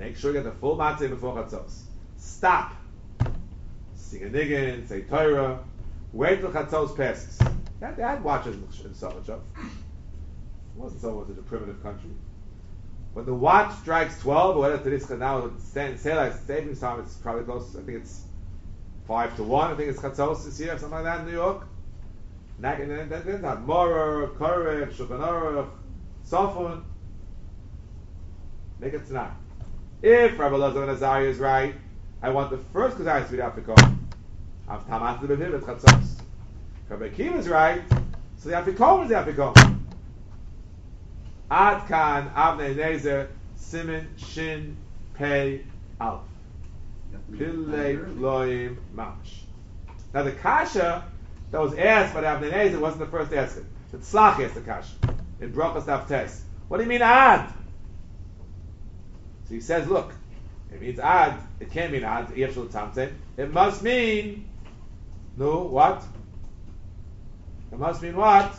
Make sure you get the full matzah before chatzos. Stop. Sing a niggin, say Torah. Wait till chatzos passes. They had watches in Solochov. It wasn't so such a primitive country. When the watch strikes 12, or whatever it is now, say like savings time, it's probably close. I think it's 5 to 1. I think it's chatzos this year, something like that in New York. And then that Morer, Korech, Shulchan Aruch, Sofun. Make it tonight. If Rabbi Elazar ben Azariah is right, I want the first Kazayas to be the Afikomen. Av Tamat the Beviv, it's chatzos. If Rabbi Akiva is right, so the Afikomen is the Afikomen. Ad Kan, Avnei Nezer, Simin, Shin, Pei, Aleph. Pillei, Loim, Mamash. Now the Kasha that was asked by the Avnei Nezer wasn't the first answer. The Tzlach asked the Kasha. In Brachos Daf Tes. What do you mean Ad? So he says, look, it means Ad, it can't mean Ad, it must mean, no, what? It must mean what?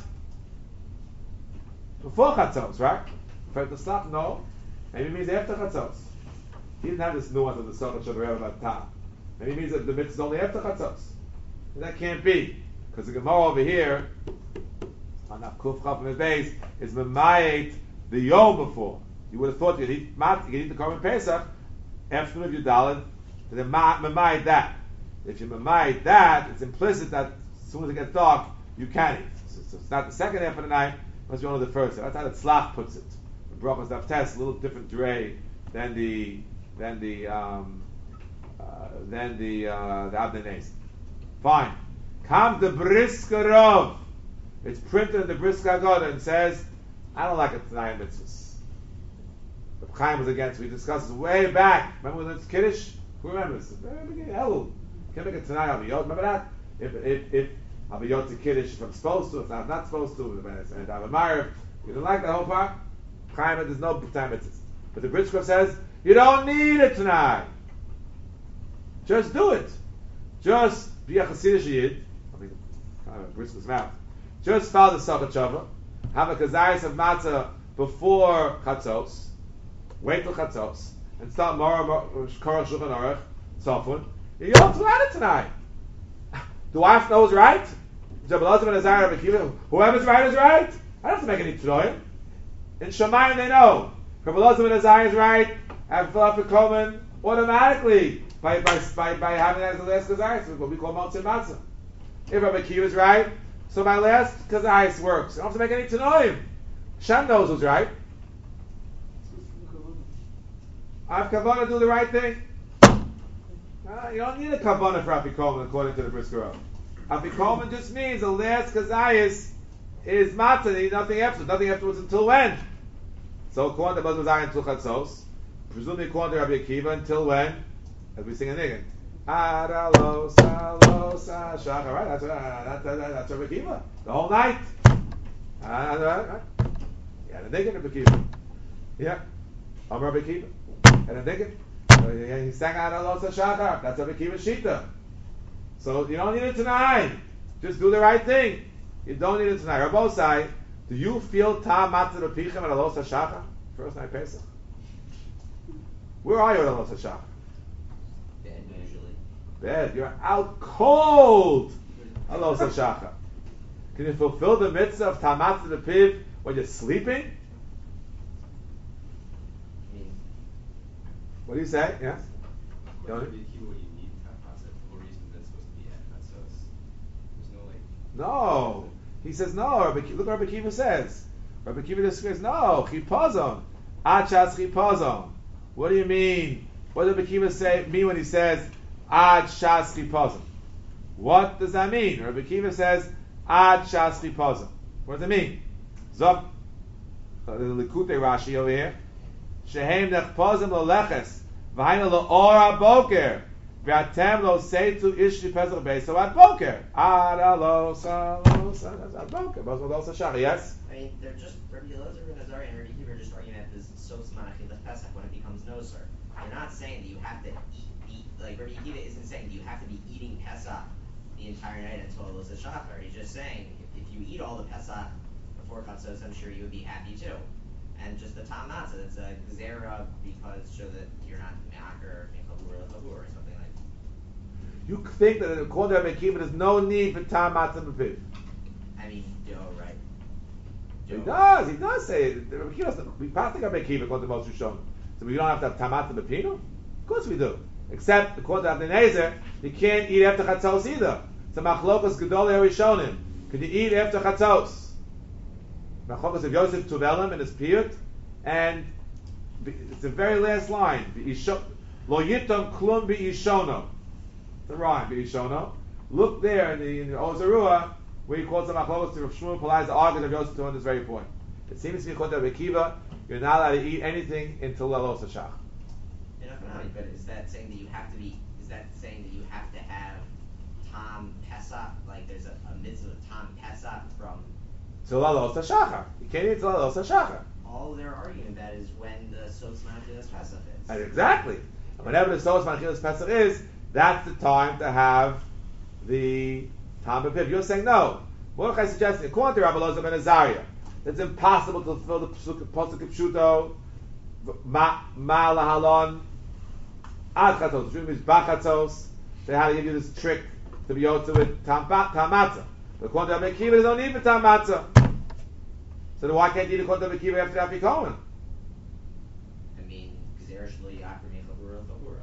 Before Chatzos, right? For the Tzlach, no. Maybe it means after Chatzos. He didn't have this nuance of the Socha Shabbat about time. Maybe it means that the mitzvah is only after Chatzos. And that can't be. Because the Gemara over here, on Kuf Chaf and Beis, is Memayit the Yom before. You would have thought you'd eat the Korban Pesach after the Yudalid, and then Memayit that. If you Memayit that, it's implicit that as soon as it gets dark, you can eat. So it's not the second half of the night, it must be only the first. That's how the Tzlach puts it. The Brachos Daf Tes, a little different dray than the Avnei Nezer. Fine. Kam the Brisker Rov. It's printed in the Brisker Haggadah and says, I don't like it tonight mitzvahs. The Chaim was against. We discussed this way back. Remember when it's Kiddush? Who remembers? Very beginning. Elul. Can't make it tonight. Aviyot. Remember that? If Aviyot to Kiddush, if I'm supposed to, if I'm not supposed to, and Avamar, you don't like that whole part. Chaim, there's no time mitzvahs. But the Brisker says you don't need it tonight. Just do it. Just be a Hasidic Yid. I mean, kind of a Brisker's mouth. Just follow the Socha Chava. Have a Kazayas of Matzah before Chatzos. Wait till Chatzos. And start Korach Shulchan Aruch, Sofun. You don't have it tonight. Do I have to know who's right? Whoever's right is right. I don't have to make any Tanoim. In Shemayim they know. Rabbi Elazar ben Azariah is right. Have Philip Coleman automatically by having that as the last Kazayas, what we call Motzei Matzah. If Rabbi Akiva is right, so my last Kazayas works. I don't have to make any Tanoim. Hashem knows who's right. I have kavanah to do the right thing. You don't need a kavanah for Afikomen according to the Brisker Rov. Afikomen just means the last Kazayas is matzah, nothing after. Nothing afterwards until when? So according to Baz Mazai until Chatzos, presumably according to Rabbi Akiva until when? As we sing in Niggin. Adalos, alos, ashach. Right? That's Rabbi Akiva. The whole night. Yeah, the Niggin Rabbi Akiva. Yeah. I'm Rabbi Akiva. And the Niggin. He sang Adalos, ashach. That's Rabbi Akiva's Shita. So you don't need it tonight. Just do the right thing. You don't need it tonight. Rabbosai, do you feel ta matzah b'pichem at Alos HaShachar? First night Pesach. Where are you at Alos HaShachar? Bed, usually. Bed. You're out cold. Alos HaShachar. Can you fulfill the mitzvah of ta matzah b'piv when you're sleeping? I mean, What do you say? Yes? What you need for reason that's supposed to be at Chatzos. There's no like. No. He says no. Look what Rabbi Akiva says. Rabbi Akiva disagrees. No. Chipazon. Achas chipazon. What do you mean? What does Rabbi Akiva mean when he says Ad Shas chipazon? What does that mean? Rabbi Akiva says Ad Shas chipazon. What does it mean? Zok the Likutei Rashi over here. Shehem nechpazim loleches v'haina lo'or haboker. V'atem lo seitu ishli pesach beiso ad boker. Ad alos alos ad boker. Both alos hashach. Yes. I mean, they're just Rabbi Elazar ben Azariah and Rabbi Akiva are just arguing that this sos manachil pesach when it becomes noser. They're not saying that you have to eat like Rabbi Akiva isn't saying that you have to be eating pesach the entire night until alos hashachar. He's just saying if you eat all the pesach before chatzos, I'm sure you would be happy too. And just the tam matzah, that's a gzera because show that you're not me'aker, mechavur, or something like that. You think that according to Rabbi Akiva, there's no need for tam matzah b'piv. I mean, Joe, right? He does say it. Rabbi Akiva, we pass the Rabbi Akiva according to Moshe Rishon. So we don't have to have tam matzah b'pinu? Of course we do. Except according to Abnei Nezer, you can't eat after chatzos either. It's a machlokas gedolei rishonim. Can you eat after chatzos? Machlokas of Yosef Tuvelim in his piyut, and it's the very last line. Lo yitom klum b'ishono. The rhyme b'ishono. Look there in the Ozarua where he calls the machlokas to Shmuel Palai's argument of Yosef on this very point. It seems to be called Rabbi Akiva. You're not allowed to eat anything until Lelos Hashach. But is that saying that you have to be? Is that saying that you have to have Tom Pesach? Like there's a mitzvah of Tom Pesach from Till Lelos Hashachar. You can't eat till Lelos Hashachar. all their argument that is when the Sos Manachilas Pesach is. And exactly. And whenever the Sos Manachilas Pesach is, that's the time to have the Tam B'Piv. You're saying no. Mordechai is suggesting, according to Rabbi Elazar ben Azariah, it's impossible to fulfill the Pasuk of Pshuto, Ma Lahalon, Ad Chatzos, which means Bachatzos. They had to give you this trick to be able to with Tam Matzah. But according to Rabbi Akiva, there's no need for Tam Matzah. So then why can't you eat according to Rabbi Akiva after Afikomen? I mean, Gzer Shlo Yaakov Mechavura Chavura.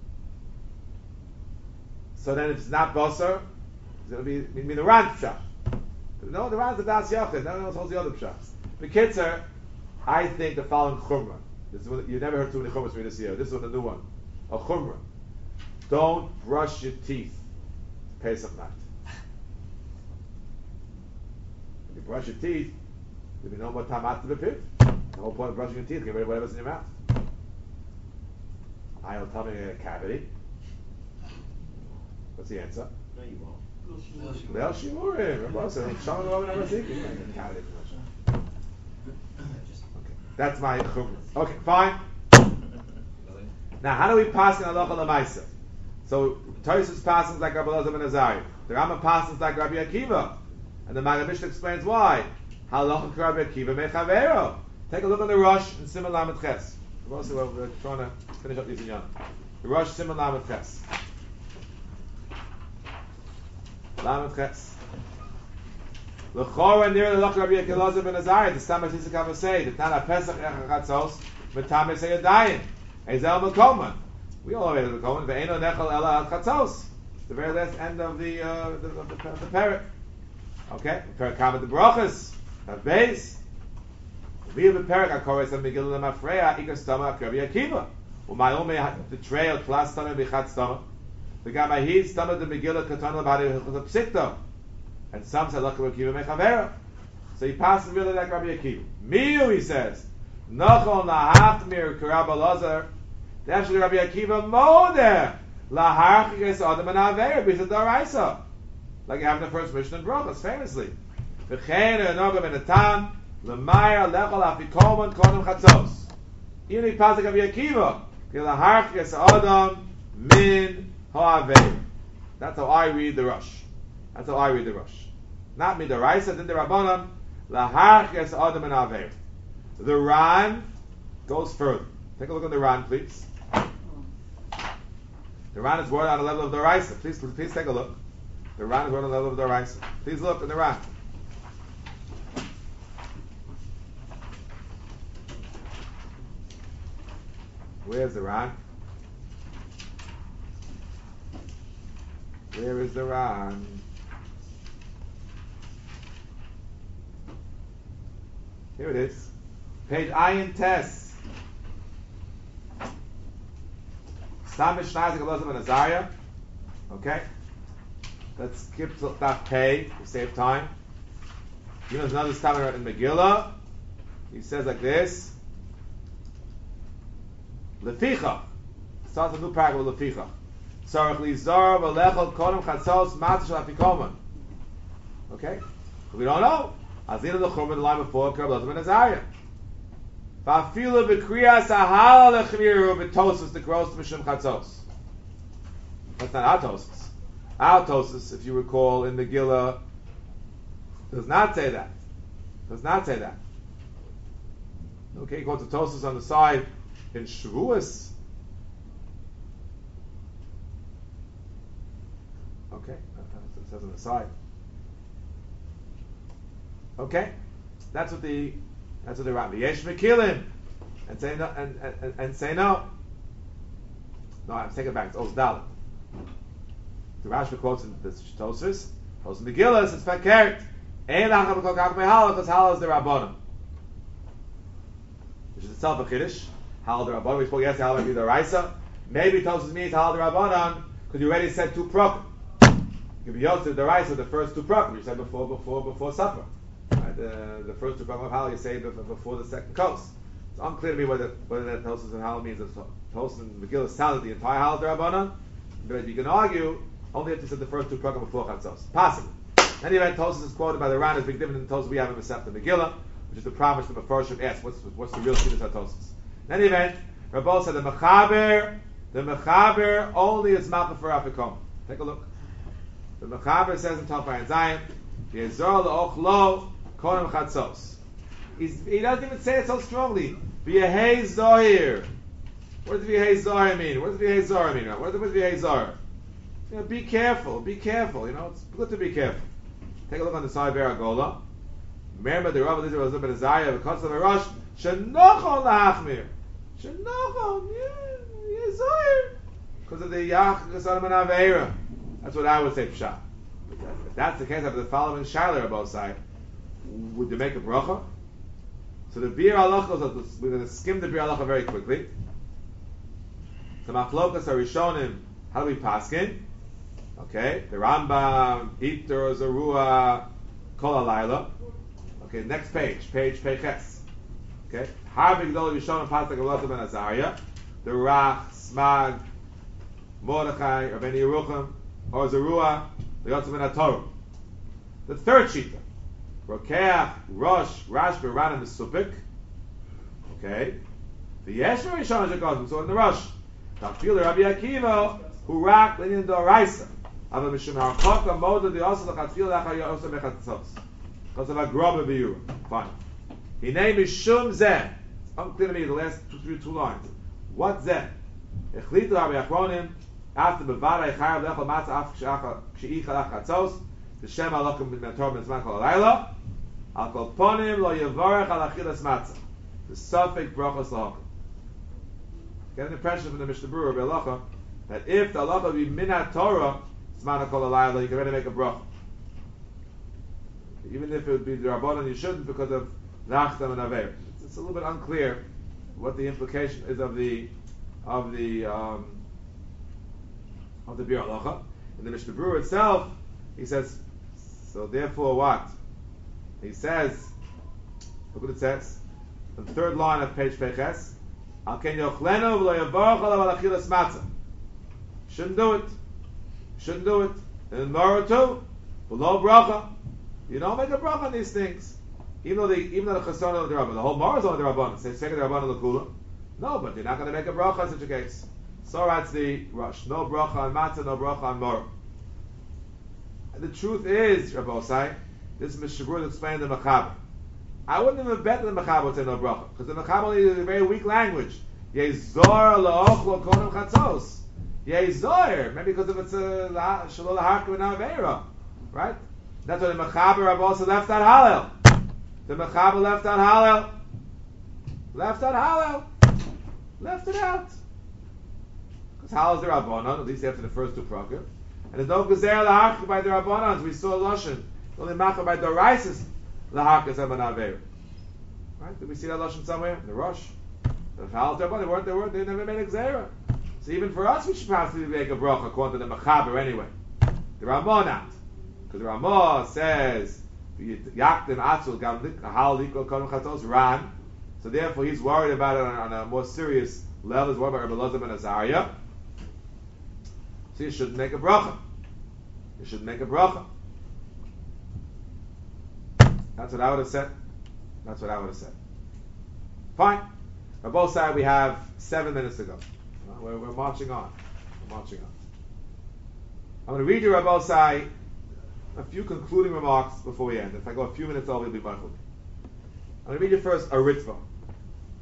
So then if it's not Basar, it'll be the Ran Pshat. No, the Ran's the Das Yachid. No one else holds the other Pshats. B'kitzer, I think the following Chumrah. This is what, you never heard too many Chumras from this year. This is the new one. A Chumrah. Don't brush your teeth Pesach night. When you brush your teeth, there'll be no more tamat to the pit. The whole point of brushing your teeth, get rid of whatever's in your mouth. I'll tell me a cavity. What's the answer? No, you won't. Leil Shimurim. Remember, so Shalom Rov never see. Cavity. Okay, that's my chumrah. Okay, fine. Now, how do we pass in halacha lemaisa? So Tosfos passes like Rabbi Elazar ben Azariah. The Rambam passes like Rabbi Akiva, and the Magen Mishnah explains why. Halacha Rabbi Akiva mechavero. Take a look at the Rosh and Siman Lamed Ches. We're trying to finish up these in Yom. The Rosh Siman Lamed Ches. Lamed Ches. L'chora near the Lach Rabbi Elazar ben Azariah. The Stam Hasisa Kava say the Tana Pesach Echachatzos Metamis Eyadayim Ezel Mekoman. We all know the Mekoman. Ve'eno Nechal Ela Al Chatzos. The very last end of the parrot. Okay, Perek Kamat the Brachas. That base. We have a Perek Akores and Megillah Mafreya Ikas Stama Rabbi Akiva. Umayome the trail Klas Stama Bichat Stama. The Gamahid Stama the Megillah Katan Labadi Psikta. And some say Lach Rabbi Akiva Mechavera. So he passes really like Rabbi Akiva. Miu, he says. Nachon Lahatmir Karab Elazar. Actually Rabbi Akiva Moder. Laharchikes Adam and Avera Bisa Daraisa. Like you have in the first Mishnah in Brachos, famously. V'chein Enogam in Etam. L'mayar Lechol Afikoman Kodem Chatzos. Even if passes like Rabbi Akiva. Laharchikes Adam Min Ha'avera. That's how I read the Rosh. That's how I read the Rosh. Not Midaraisa, then the Rabbanan, Laharches Adam and Aver. The Ran goes further. Take a look at the Ran, please. The Ran is worded on the level of the Raisa. Please take a look. The Ran is worded on the level of the Raisa. Please look in the Ran. Where's the Ran? Where is the Ran? Here it is. Page Ayin Tes. Stam Mishnah Zelazar ben Azariah. Okay. Let's skip to Daf Pei to save time. You know, there's another Stam in Megillah. He says like this. Leficha. Starts a new paragraph with Leficha. Tzarech lizar v'lechol kodem chatzos matzah shel afikoman. Okay. We don't know. Azina the Chumrah the line before Rabbi Elazar ben Azariah. Va'afilu b'kriyas ahala lechmiru b'tosus the gross mishum chatzos. That's not our Tosus. Our Tosus, if you recall, in Megillah, does not say that. Does not say that. Okay, he quotes the Tosfos on the side in Shavuos. Okay, it says on the side. Okay, that's what the Rabbi Yesh Mekilim and say no and say no. No, I'm taking it back. It's Oz Dalet. The Rashi quotes in the Tosfos, quotes in the Gillas. It's fakert. Ein lacham b'kol halal because halal is the Rabbanim, which is itself a chiddush. Halal the Rabbanim. We spoke yesterday. Halal might be the Raisa. Maybe Tosfos means halal the Rabbanim because you already said two prokim. You can be Yosef the Raisa the first two prokim. You said before supper. Right? The first two prokim of halal you say before the second course. It's unclear to me whether that Tosfos and halal means that Tosfos and Megillah sounded the entire halal the Rabbanim. But you can argue only if you said the first two prokim before Chatzos. Possibly. In any event, Tosfos is quoted by the Ran as being different than the Tosfos we have in Masechta Megillah, which is the promise the Mefarshim asks, what's the real Shittas HaTosfos? In any event, Rabbi said the Mechaber only is Malcha for Afikom. Take a look. The Mechaber says in Tafai and Zion, Yezor L'och Lo Konim Chatzos. He doesn't even say it so strongly. V'yehei Zohir. What does V'yehei Zohir mean? What does V'yehei Zohir mean? What does V'yehei Zohir? Be careful. It's good to be careful. Take a look on the side of Aragola. Remember the Rav Eliezer was up in Azariah, the Kotz of Rosh, Shenochon lahachmir. Shenochon, Zohir. Because of the Yach, Gesanim and Aveira. That's what I would say, Pshat. If that's the case, I have the following Shiler on both sides. Would you make a bracha? So the Bir Halacha, we're going to skim the Bir Halacha very quickly. The Machlokas are Rishonim, how do we paskin? Okay, the Rambam, Iter, Zarua, Kol Halayla. Okay, next page Ches. Okay, Harbi Gdol Rishonim Pasuk Avodah Ben Azariah, the Rach, Smag, Mordechai, Rabbeinu Yerucham, or Zarua, the Yotze Ben HaTorah. The third shita, Rokeach, Rosh, Rashba, Ran, and the Supik. Okay, the Yeshua Rishonim Shekos, so in the Rosh, Tafil Rabbi Akiva, who rak Linyan Doraisa. Aber mishum harchok moda the also lachatfil lachar yosa mechatzos. Because of a grubber view. Fine. Hinei mishum zeh. Unclear to me the last two lines. What zeh? Echlitu Rabbi Achronim after bevara echayav lechol matzah af kshi'icha lachatzos v'shem alokim b'mentor b'zman kol halayla al kol ponim lo yevarech al achilas matzah the sofek brachos lahakim. Get an impression from the Mishnah Berurah B'Halacha that if the halacha be minat Torah, Zman Kol Halayla, you can already make a bracha. Even if it would be the Rabbanan, you shouldn't because of Nachtam and Aveir. It's a little bit unclear what the implication is of the Bir Halacha. In the Mishnah Berurah itself, he says, so therefore what? He says, look what it says, the third line of page Peches, Al ken yochlenu v'lo yavarach alav alachilas matzah. Shouldn't do it. And in Mara too, below bracha, you don't make a bracha on these things. Even though the chasana of the Rabban, the whole Mara is on the Rabban. Say second the Rabban l'kula. No, but you're not going to make a bracha in such a case. So that's the rush. No bracha on matzah, no bracha on Mara. And the truth is, Rabbi Osai, this Mishnah Berurah explained the Mechaber. I wouldn't even bet that the Mechaber would say no bracha, because the Mechaber is a very weak language. Yezor la'ochlo konim chatzos. Yezor, maybe because of it's a shalol hakim and aveira, right? That's why the Mechaber also left out Hallel. The Mechaber left out Hallel. Left it out. Because Hallel is the Rabbanon, at least after the first two prakim. And there's no gezer lahakim by the Rabbanons. We saw Lashon. Only Macha by the Raisis lahakim and aveira. Right? Did we see that Lashon somewhere? In the Rosh? The Hallel, they never made a gzera. So even for us, we should possibly make a bracha according to the Mechaber anyway. The Ramah not. Because the Ramah says, Yaktim Atzul Gamdik, Hal Liko Kodem Chatzos Ran. So therefore he's worried about it on a more serious level. He's worried about Rabbi Elazar ben Azariah. So you shouldn't make a bracha. That's what I would have said. Fine. On both sides we have 7 minutes to go. We're marching on. I'm going to read you Rabbi Osai a few concluding remarks before we end. If I go a few minutes over, you'll be mindful. I'm going to read you first a Ritva.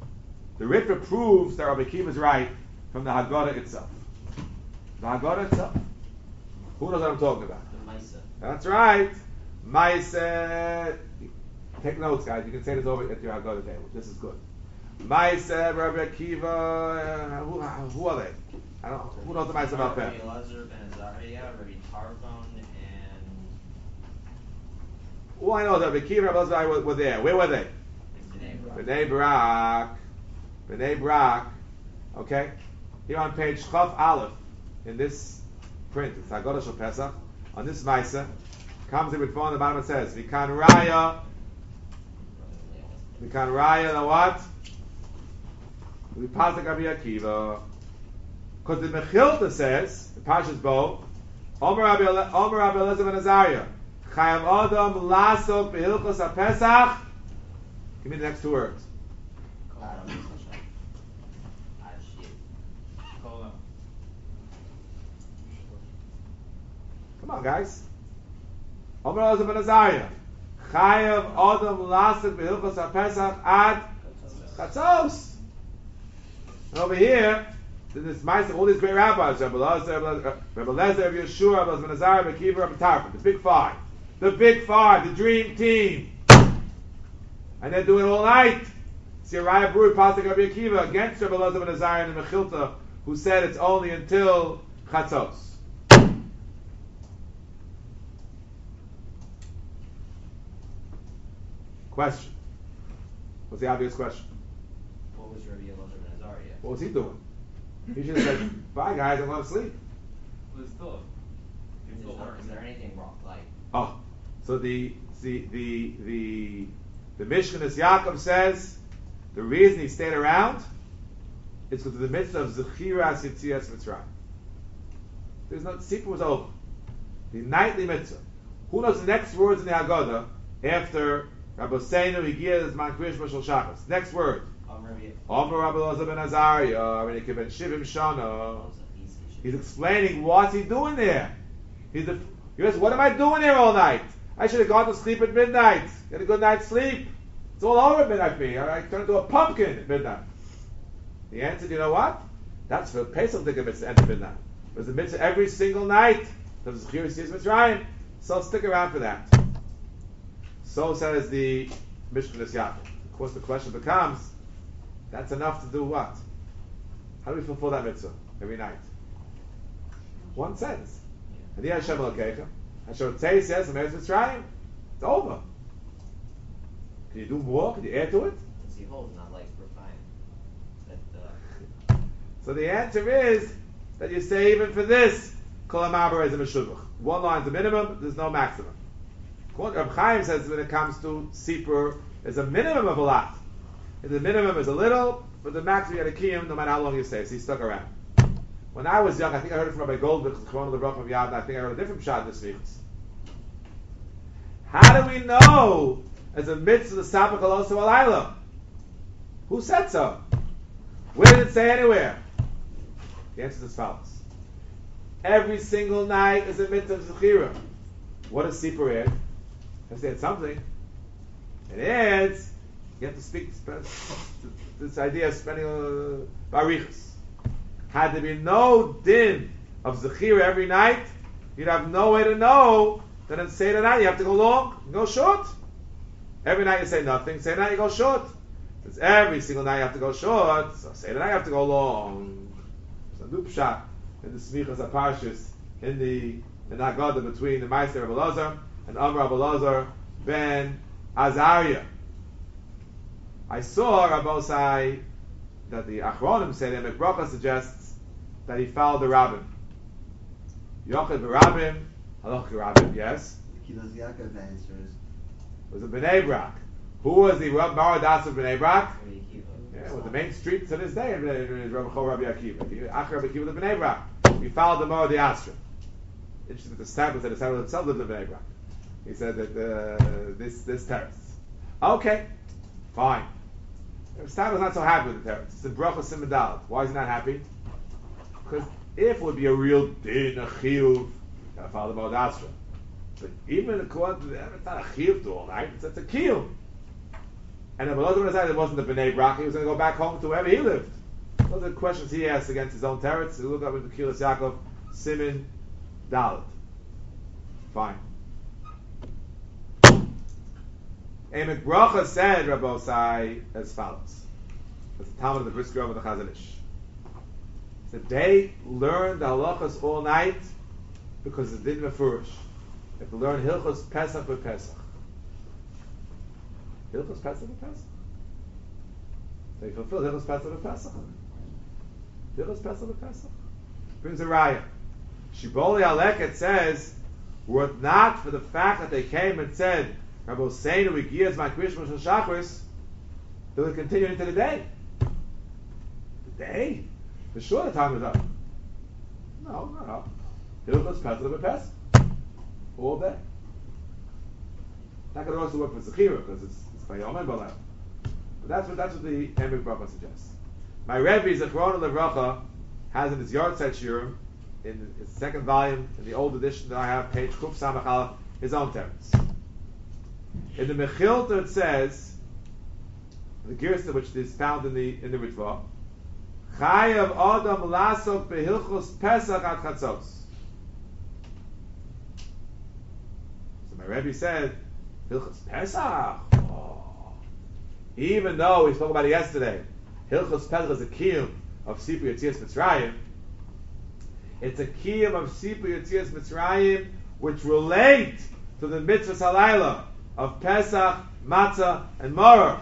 The Ritva proves that Rabbi Akiva is right from the Haggadah itself. The Haggadah itself. Who knows what I'm talking about? The Maisa. That's right. Maisa. Take notes, guys. You can say this over at your Haggadah table. This is good. Maisa, Rabbi Akiva. Who are they? I don't. Who knows the Maisa about that? Rabbi Elazar ben Azariah, Rabbi Tarfon, and All I know is that Rabbi Akiva and Rabbi Elazar were there. Where were they? Bnei Brak. Bnei Brak. Okay? Here on page Chaf Aleph, in this print, it's Haggadah Shel Pesach, on this Maisa, comes in with phone, the bottom it says, Vikan Raya, the what? We pass the Rabbi Akiva. Because the Mechilta says, the Parshas Bo, Omer Rabbi Elazar ben Azariah, Chayam Adam Lasok Behilchos HaPesach. Give me the next two words. Come on, guys. Omer Elazar ben Azariah, Chayav Adam Lasok Behilchos HaPesach Ad Chatzos. And over here, this Ma'aseh, all these great rabbis, Rabbi Elazar, Rabbi Yeshua, Rabbi ben Azariah, Rabbi Akiva, Rabbi Tarfon, the big five, the dream team, and they're doing it all night. See Raya Bruri passing Rabbi Akiva against Rabbi Elazar ben Azariah and the Mechilta, who said it's only until Chatzos. Question. What's the obvious question? What was Rabbi Elazar ben Azariah? What was he doing? He should have said, "Bye, guys, I'm going to sleep." Well, it's still Is there anything wrong? Like, Oh, so the Mishkanas Yaakov says the reason he stayed around is because of the mitzvah of Zechiras Yitzias Mitzrayim. There's no, the secret was over. The nightly mitzvah. Who knows the next words in the Haggadah after Rabbi Seinu Higia is Man Kriyish Mashal Shabbos? Next word. Omer Rabbi Elazar ben Azariah, ben Shivim Shana. He's explaining what's he doing there. He says, what am I doing here all night? I should have gone to sleep at midnight. Get a good night's sleep. It's all over at midnight for me. I turned into a pumpkin at midnight. He answered, you know what? That's for Pesach to mitzvah end at midnight. There's a mitzvah every single night. There's Zechir Yitzias Mitzrayim. So stick around for that. So says the Mishkanas Yaakov. Of course, the question becomes, that's enough to do what? How do we fulfill that mitzvah every night? One sentence. And the Hashem Elokecha, Hashem Tzei says, Mitzrayim. It's over. Can you do more? Can you add to it? he holds, not like refined. So the answer is that you say even for this, Kol HaMaber is a Meshuvach. One line is the minimum, there's no maximum. Reb Chaim says when it comes to Sipur, there's a minimum of a lot. If the minimum is a little, but the maximum you got to kiyum no matter how long you stay. So he stuck around. When I was young, I think I heard it from Rabbi Goldberg, I think I heard a different shot in this week. How do we know as a mitzvah the Sapach Alosu Alayla? Who said so? Where did it say anywhere? The answer is as follows. Every single night is a mitzvah of Zechira. What does Sipur add? Has add something. It adds, you have to speak this idea of spending barichas. Had there been no din of Zechira every night, you'd have no way to know that in Seder night you have to go long, you go short. Every night you say nothing, Seder night you go short. Since every single night you have to go short, so Seder night you have to go long. There's a new pshat in the Smichas HaParshas, in the Haggadah between the Meister Rabbi Elazar and Amr Rabbi Elazar ben Azariah. I saw Rabbosai that the Achronim say that McBrocha suggests that he followed the Rabbim. Yochid v'Rabbim, Halach Rabbim, yes. Kilos Yaakov answers. Was a Bnei Brak. Who was the Baradas of Bnei Brak? Yeah, well, the main street to this day is Rabbi Chol Rabbi Akiva. Ach Rabbi Akiva the Bnei Brak. He followed the Mor the Astra. Interesting that the Stabber said the Stabber himself lived in Bnei Brak. He said that this terrace. Okay, fine. Stabber's not so happy with the terrace. It's in Bracha Simon. Why is he not happy? Because if it would be a real din, a chiyuv, gotta follow the Mor the Astra. But even according to them, it's not a chiyuv to all night. It's a kiyuv. And if Elazar ben Azariah wasn't the Bnei Brak, he was going to go back home to wherever he lived. Those are the questions he asked against his own teretz. You look up into Kilas Yaakov, Simin, Dalet. Fine. Emek Bracha said, Rabbosai, as follows. That's the Talmud of the Brisker of the Chazon Ish. That they learned the halachas all night because it didn't mefurish. If they learn Hilchos Pesach with Pesach. Hilchos Pesach with Pesach. They fulfill Hilchos Pesach with Pesach. Hilchos Pesach with Pesach. Brings a raya. Shiboli Aleket says, were it not for the fact that they came and said, Rabbi Hossein, we gears my Krishma Shachris, they would continue into the day. The day? For sure the time is up. No, not up. Hilchos Pesach with Pesach. All day. That could also work for Zechira because it's Vayom and Balel. But that's what the Emek Bracha suggests. My Rebbe Zechron Levracha has in his Yard Set Shiurim, in his second volume, in the old edition that I have, page Kuf Samach Aleph, his own teretz. In the Mechilta it says, the Girsa which is found in the Ritva, Chayav Adam Lasok Behilchos Pesach at Chatzos. So my Rebbe said, Hilchos Pesach. Oh. Even though we spoke about it yesterday, Hilchos Pesach is a kiyum of Sipur Yetzias Mitzrayim. It's a kiyum of Sipur Yetzias Mitzrayim which relate to the mitzvahs halayla of Pesach, Matzah, and Maror.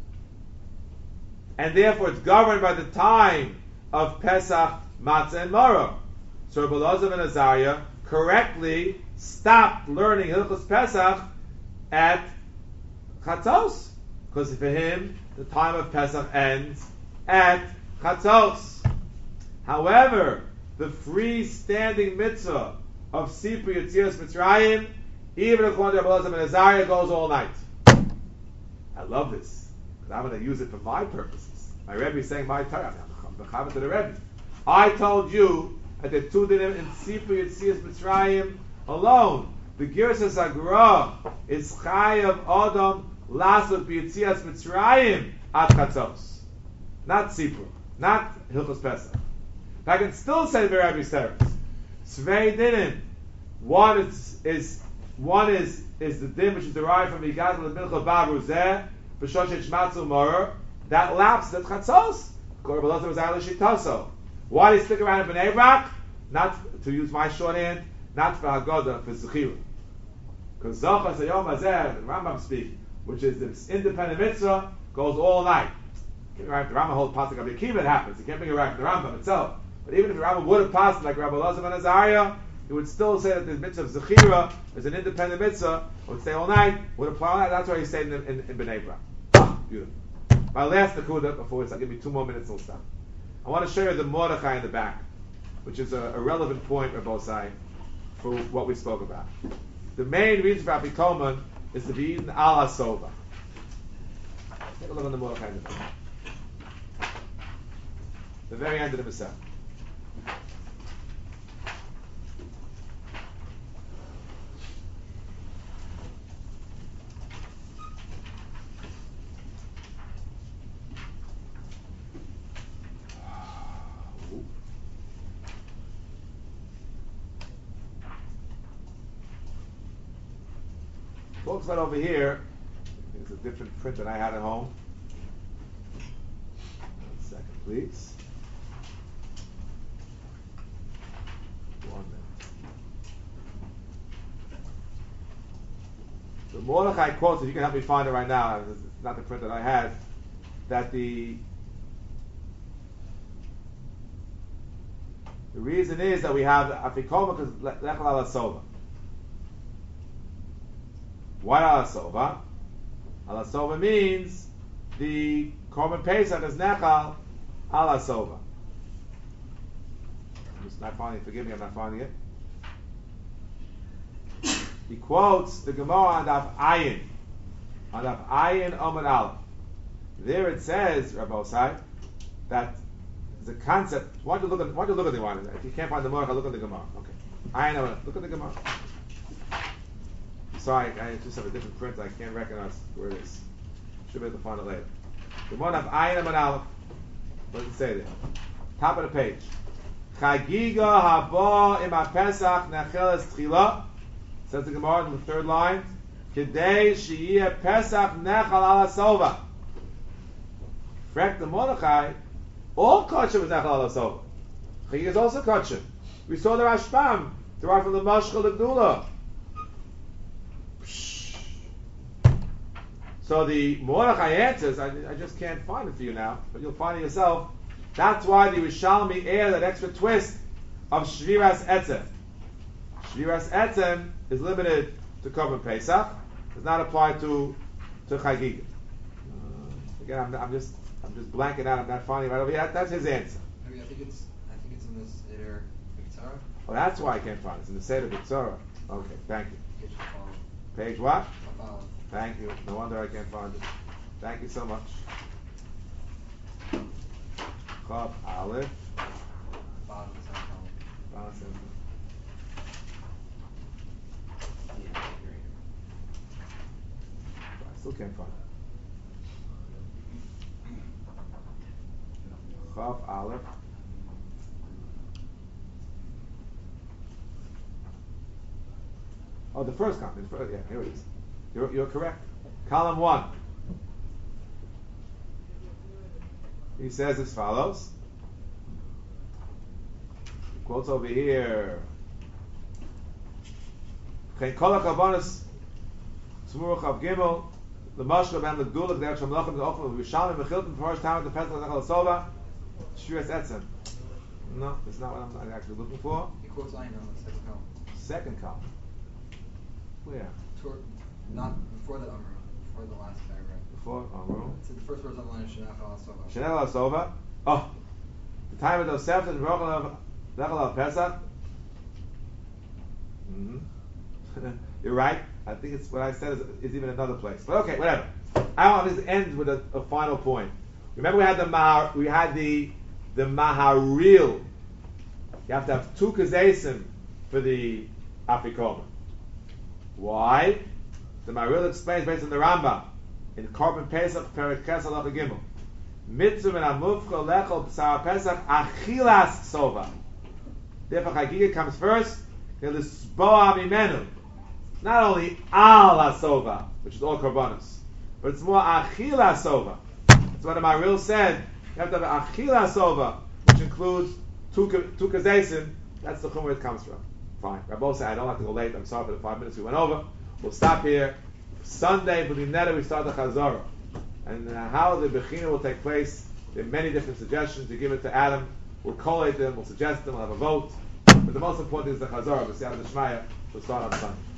And therefore it's governed by the time of Pesach, Matzah, and Maror. So Rabbi Elazar ben Azariah correctly stopped learning Hilchos Pesach at Chatzos, because for him the time of Pesach ends at Chatzos. However, the freestanding mitzvah of Sipur Yetzias Mitzrayim, even according to Rabbi Elazar ben Azariah, goes all night. I love this because I'm going to use it for my purposes. My Rebbe is saying my Torah. I'm b'chavah to the Rebbe. I told you that the two dinim in Sipur Yetzias Mitzrayim alone. The Girsas Agra is Chayav Adam Lasot B'Yetzias Mitzrayim at Chatzos, not Sipur, not Hilchos Pesach. I can still say the Rebbe's teretz. Tzvei dinim. One is the din which is derived from Yigadol Mincha Babruzeh B'Shoshet Shmatzu Morer. That lapses at Chatzos. According to Elazar was Ayla Shitaso. Why do you stick around in Bnei Brak? Not to use my shorthand, not for Haggadah, for Zechira. Because Zochas Hayom Hazeh, the Rambam speak, which is this independent mitzvah, goes all night. You can't the Rambam holds pasuk of Akiva, it happens. You can't bring it right from the Rambam itself. But even if the Rambam would have passed like Rabbi Elazar ben Azariah, he would still say that the mitzvah of Zechira is an independent mitzvah, would stay all night, would apply all night. That's why he stayed in Bnei Brak. Beautiful. My last nakuda before I'll give me 2 more minutes and we'll stop. I want to show you the Mordechai in the back, which is a relevant point on both sides for what we spoke about. The main reason for Afikoman is to be eaten ala sova. Take a look on the Mordechai in the back. The very end of the Masech. Talks about over here. It's a different print than I had at home. 1 second, please. 1 minute. The Mordechai quotes, if you can help me find it right now, it's not the print that I had, that the reason is that we have Afikoman because Lechel ala Sova. Why ala Sova? Ala Sova means the Korban Pesach is Nechal ala Sova. I'm just not finding it. Forgive me, I'm not finding it. He quotes the Gemara on Daf Ayin. On Daf Ayin Omid Aleph. There it says, Rabbi Osai, that the concept. Why don't you look at the one? If you can't find the Mordechai, look at the Gemara. Okay. Ayin Omid. Look at the Gemara. Sorry, I just have a different print. I can't recognize where it is. Should be able to find it later. The one of Ayin and Aleph. What does it say there? Top of the page. Chagiga haba im Pesach necheles tchila. Says the Gemara in the third line. Kedei sheyeh Pesach nechal ala sova. Frek the Mordechai. All kosher was nechal ala sova. Chagiga is also kosher. We saw the Rashbam derived from the Mashchal the Gdula. So the Mordechai answers, I just can't find it for you now, but you'll find it yourself. That's why the Rishalmi added that extra twist of Shviras Etzem. Shviras Etzem is limited to Korban Pesach. Does not apply to Chagiga. Again, I'm just blanking out. I'm not finding it right over here. That's his answer. I mean, I think it's in this Eder B'Tzara. Oh, that's why I can't find it. It's in the Seder B'Tzara. Okay, thank you. Page what? Thank you. No wonder I can't find it. Thank you so much. Chav Aleph. Bottom Bottom. I still can't find it. Chav Aleph. Oh, the first comment. Yeah, here it is. You're correct. Column 1. He says as follows. He quotes over here. Chen kol hakavanus tzmurach av gimel l'mashra ben l'gdula k'derech shamlachim l'ochel v'vishalim v'chiltim v'horish tamim d'pesach l'chal l'sova shviras etzem. No, that's not what I'm actually looking for. He quotes Ayin on the second column. Second column. Where? Not before the Amr, before the last paragraph. Before Amr. So the first words on the line is Shenach al Sova. Shenach al Sova. Oh, the time of those Tosefta and Rochel al Pesach. You're right. I think it's what I said is even another place. But okay, whatever. I want to end with a final point. Remember, we had the Maharil. You have to have 2 kazesim for the Afikoman. Why? The Maharil explains based on the Rambam in Korban Pesach Perek Ches Halacha Gimel. Mitzvah min hamufcha lechol b'sar Pesach achilas sova. Therefore, Chagiga comes first. L'sboa mimenu. Not only al hasova, which is all korbanos, but it's more achilas sova. That's what the Maharil said. You have to have achilas sova, which includes two kazesim. That's the chum where it comes from. Fine. Rabbi said, I don't have to go late. I'm sorry for the 5 minutes we went over. We'll stop here. Sunday, B'Lineta, we start the Chazorah. And how the Bechina will take place, there are many different suggestions. You give it to Adam. We'll collate them. We'll suggest them. We'll have a vote. But the most important is the Chazorah. B'Siyat D'Shmaya. We'll start on Sunday.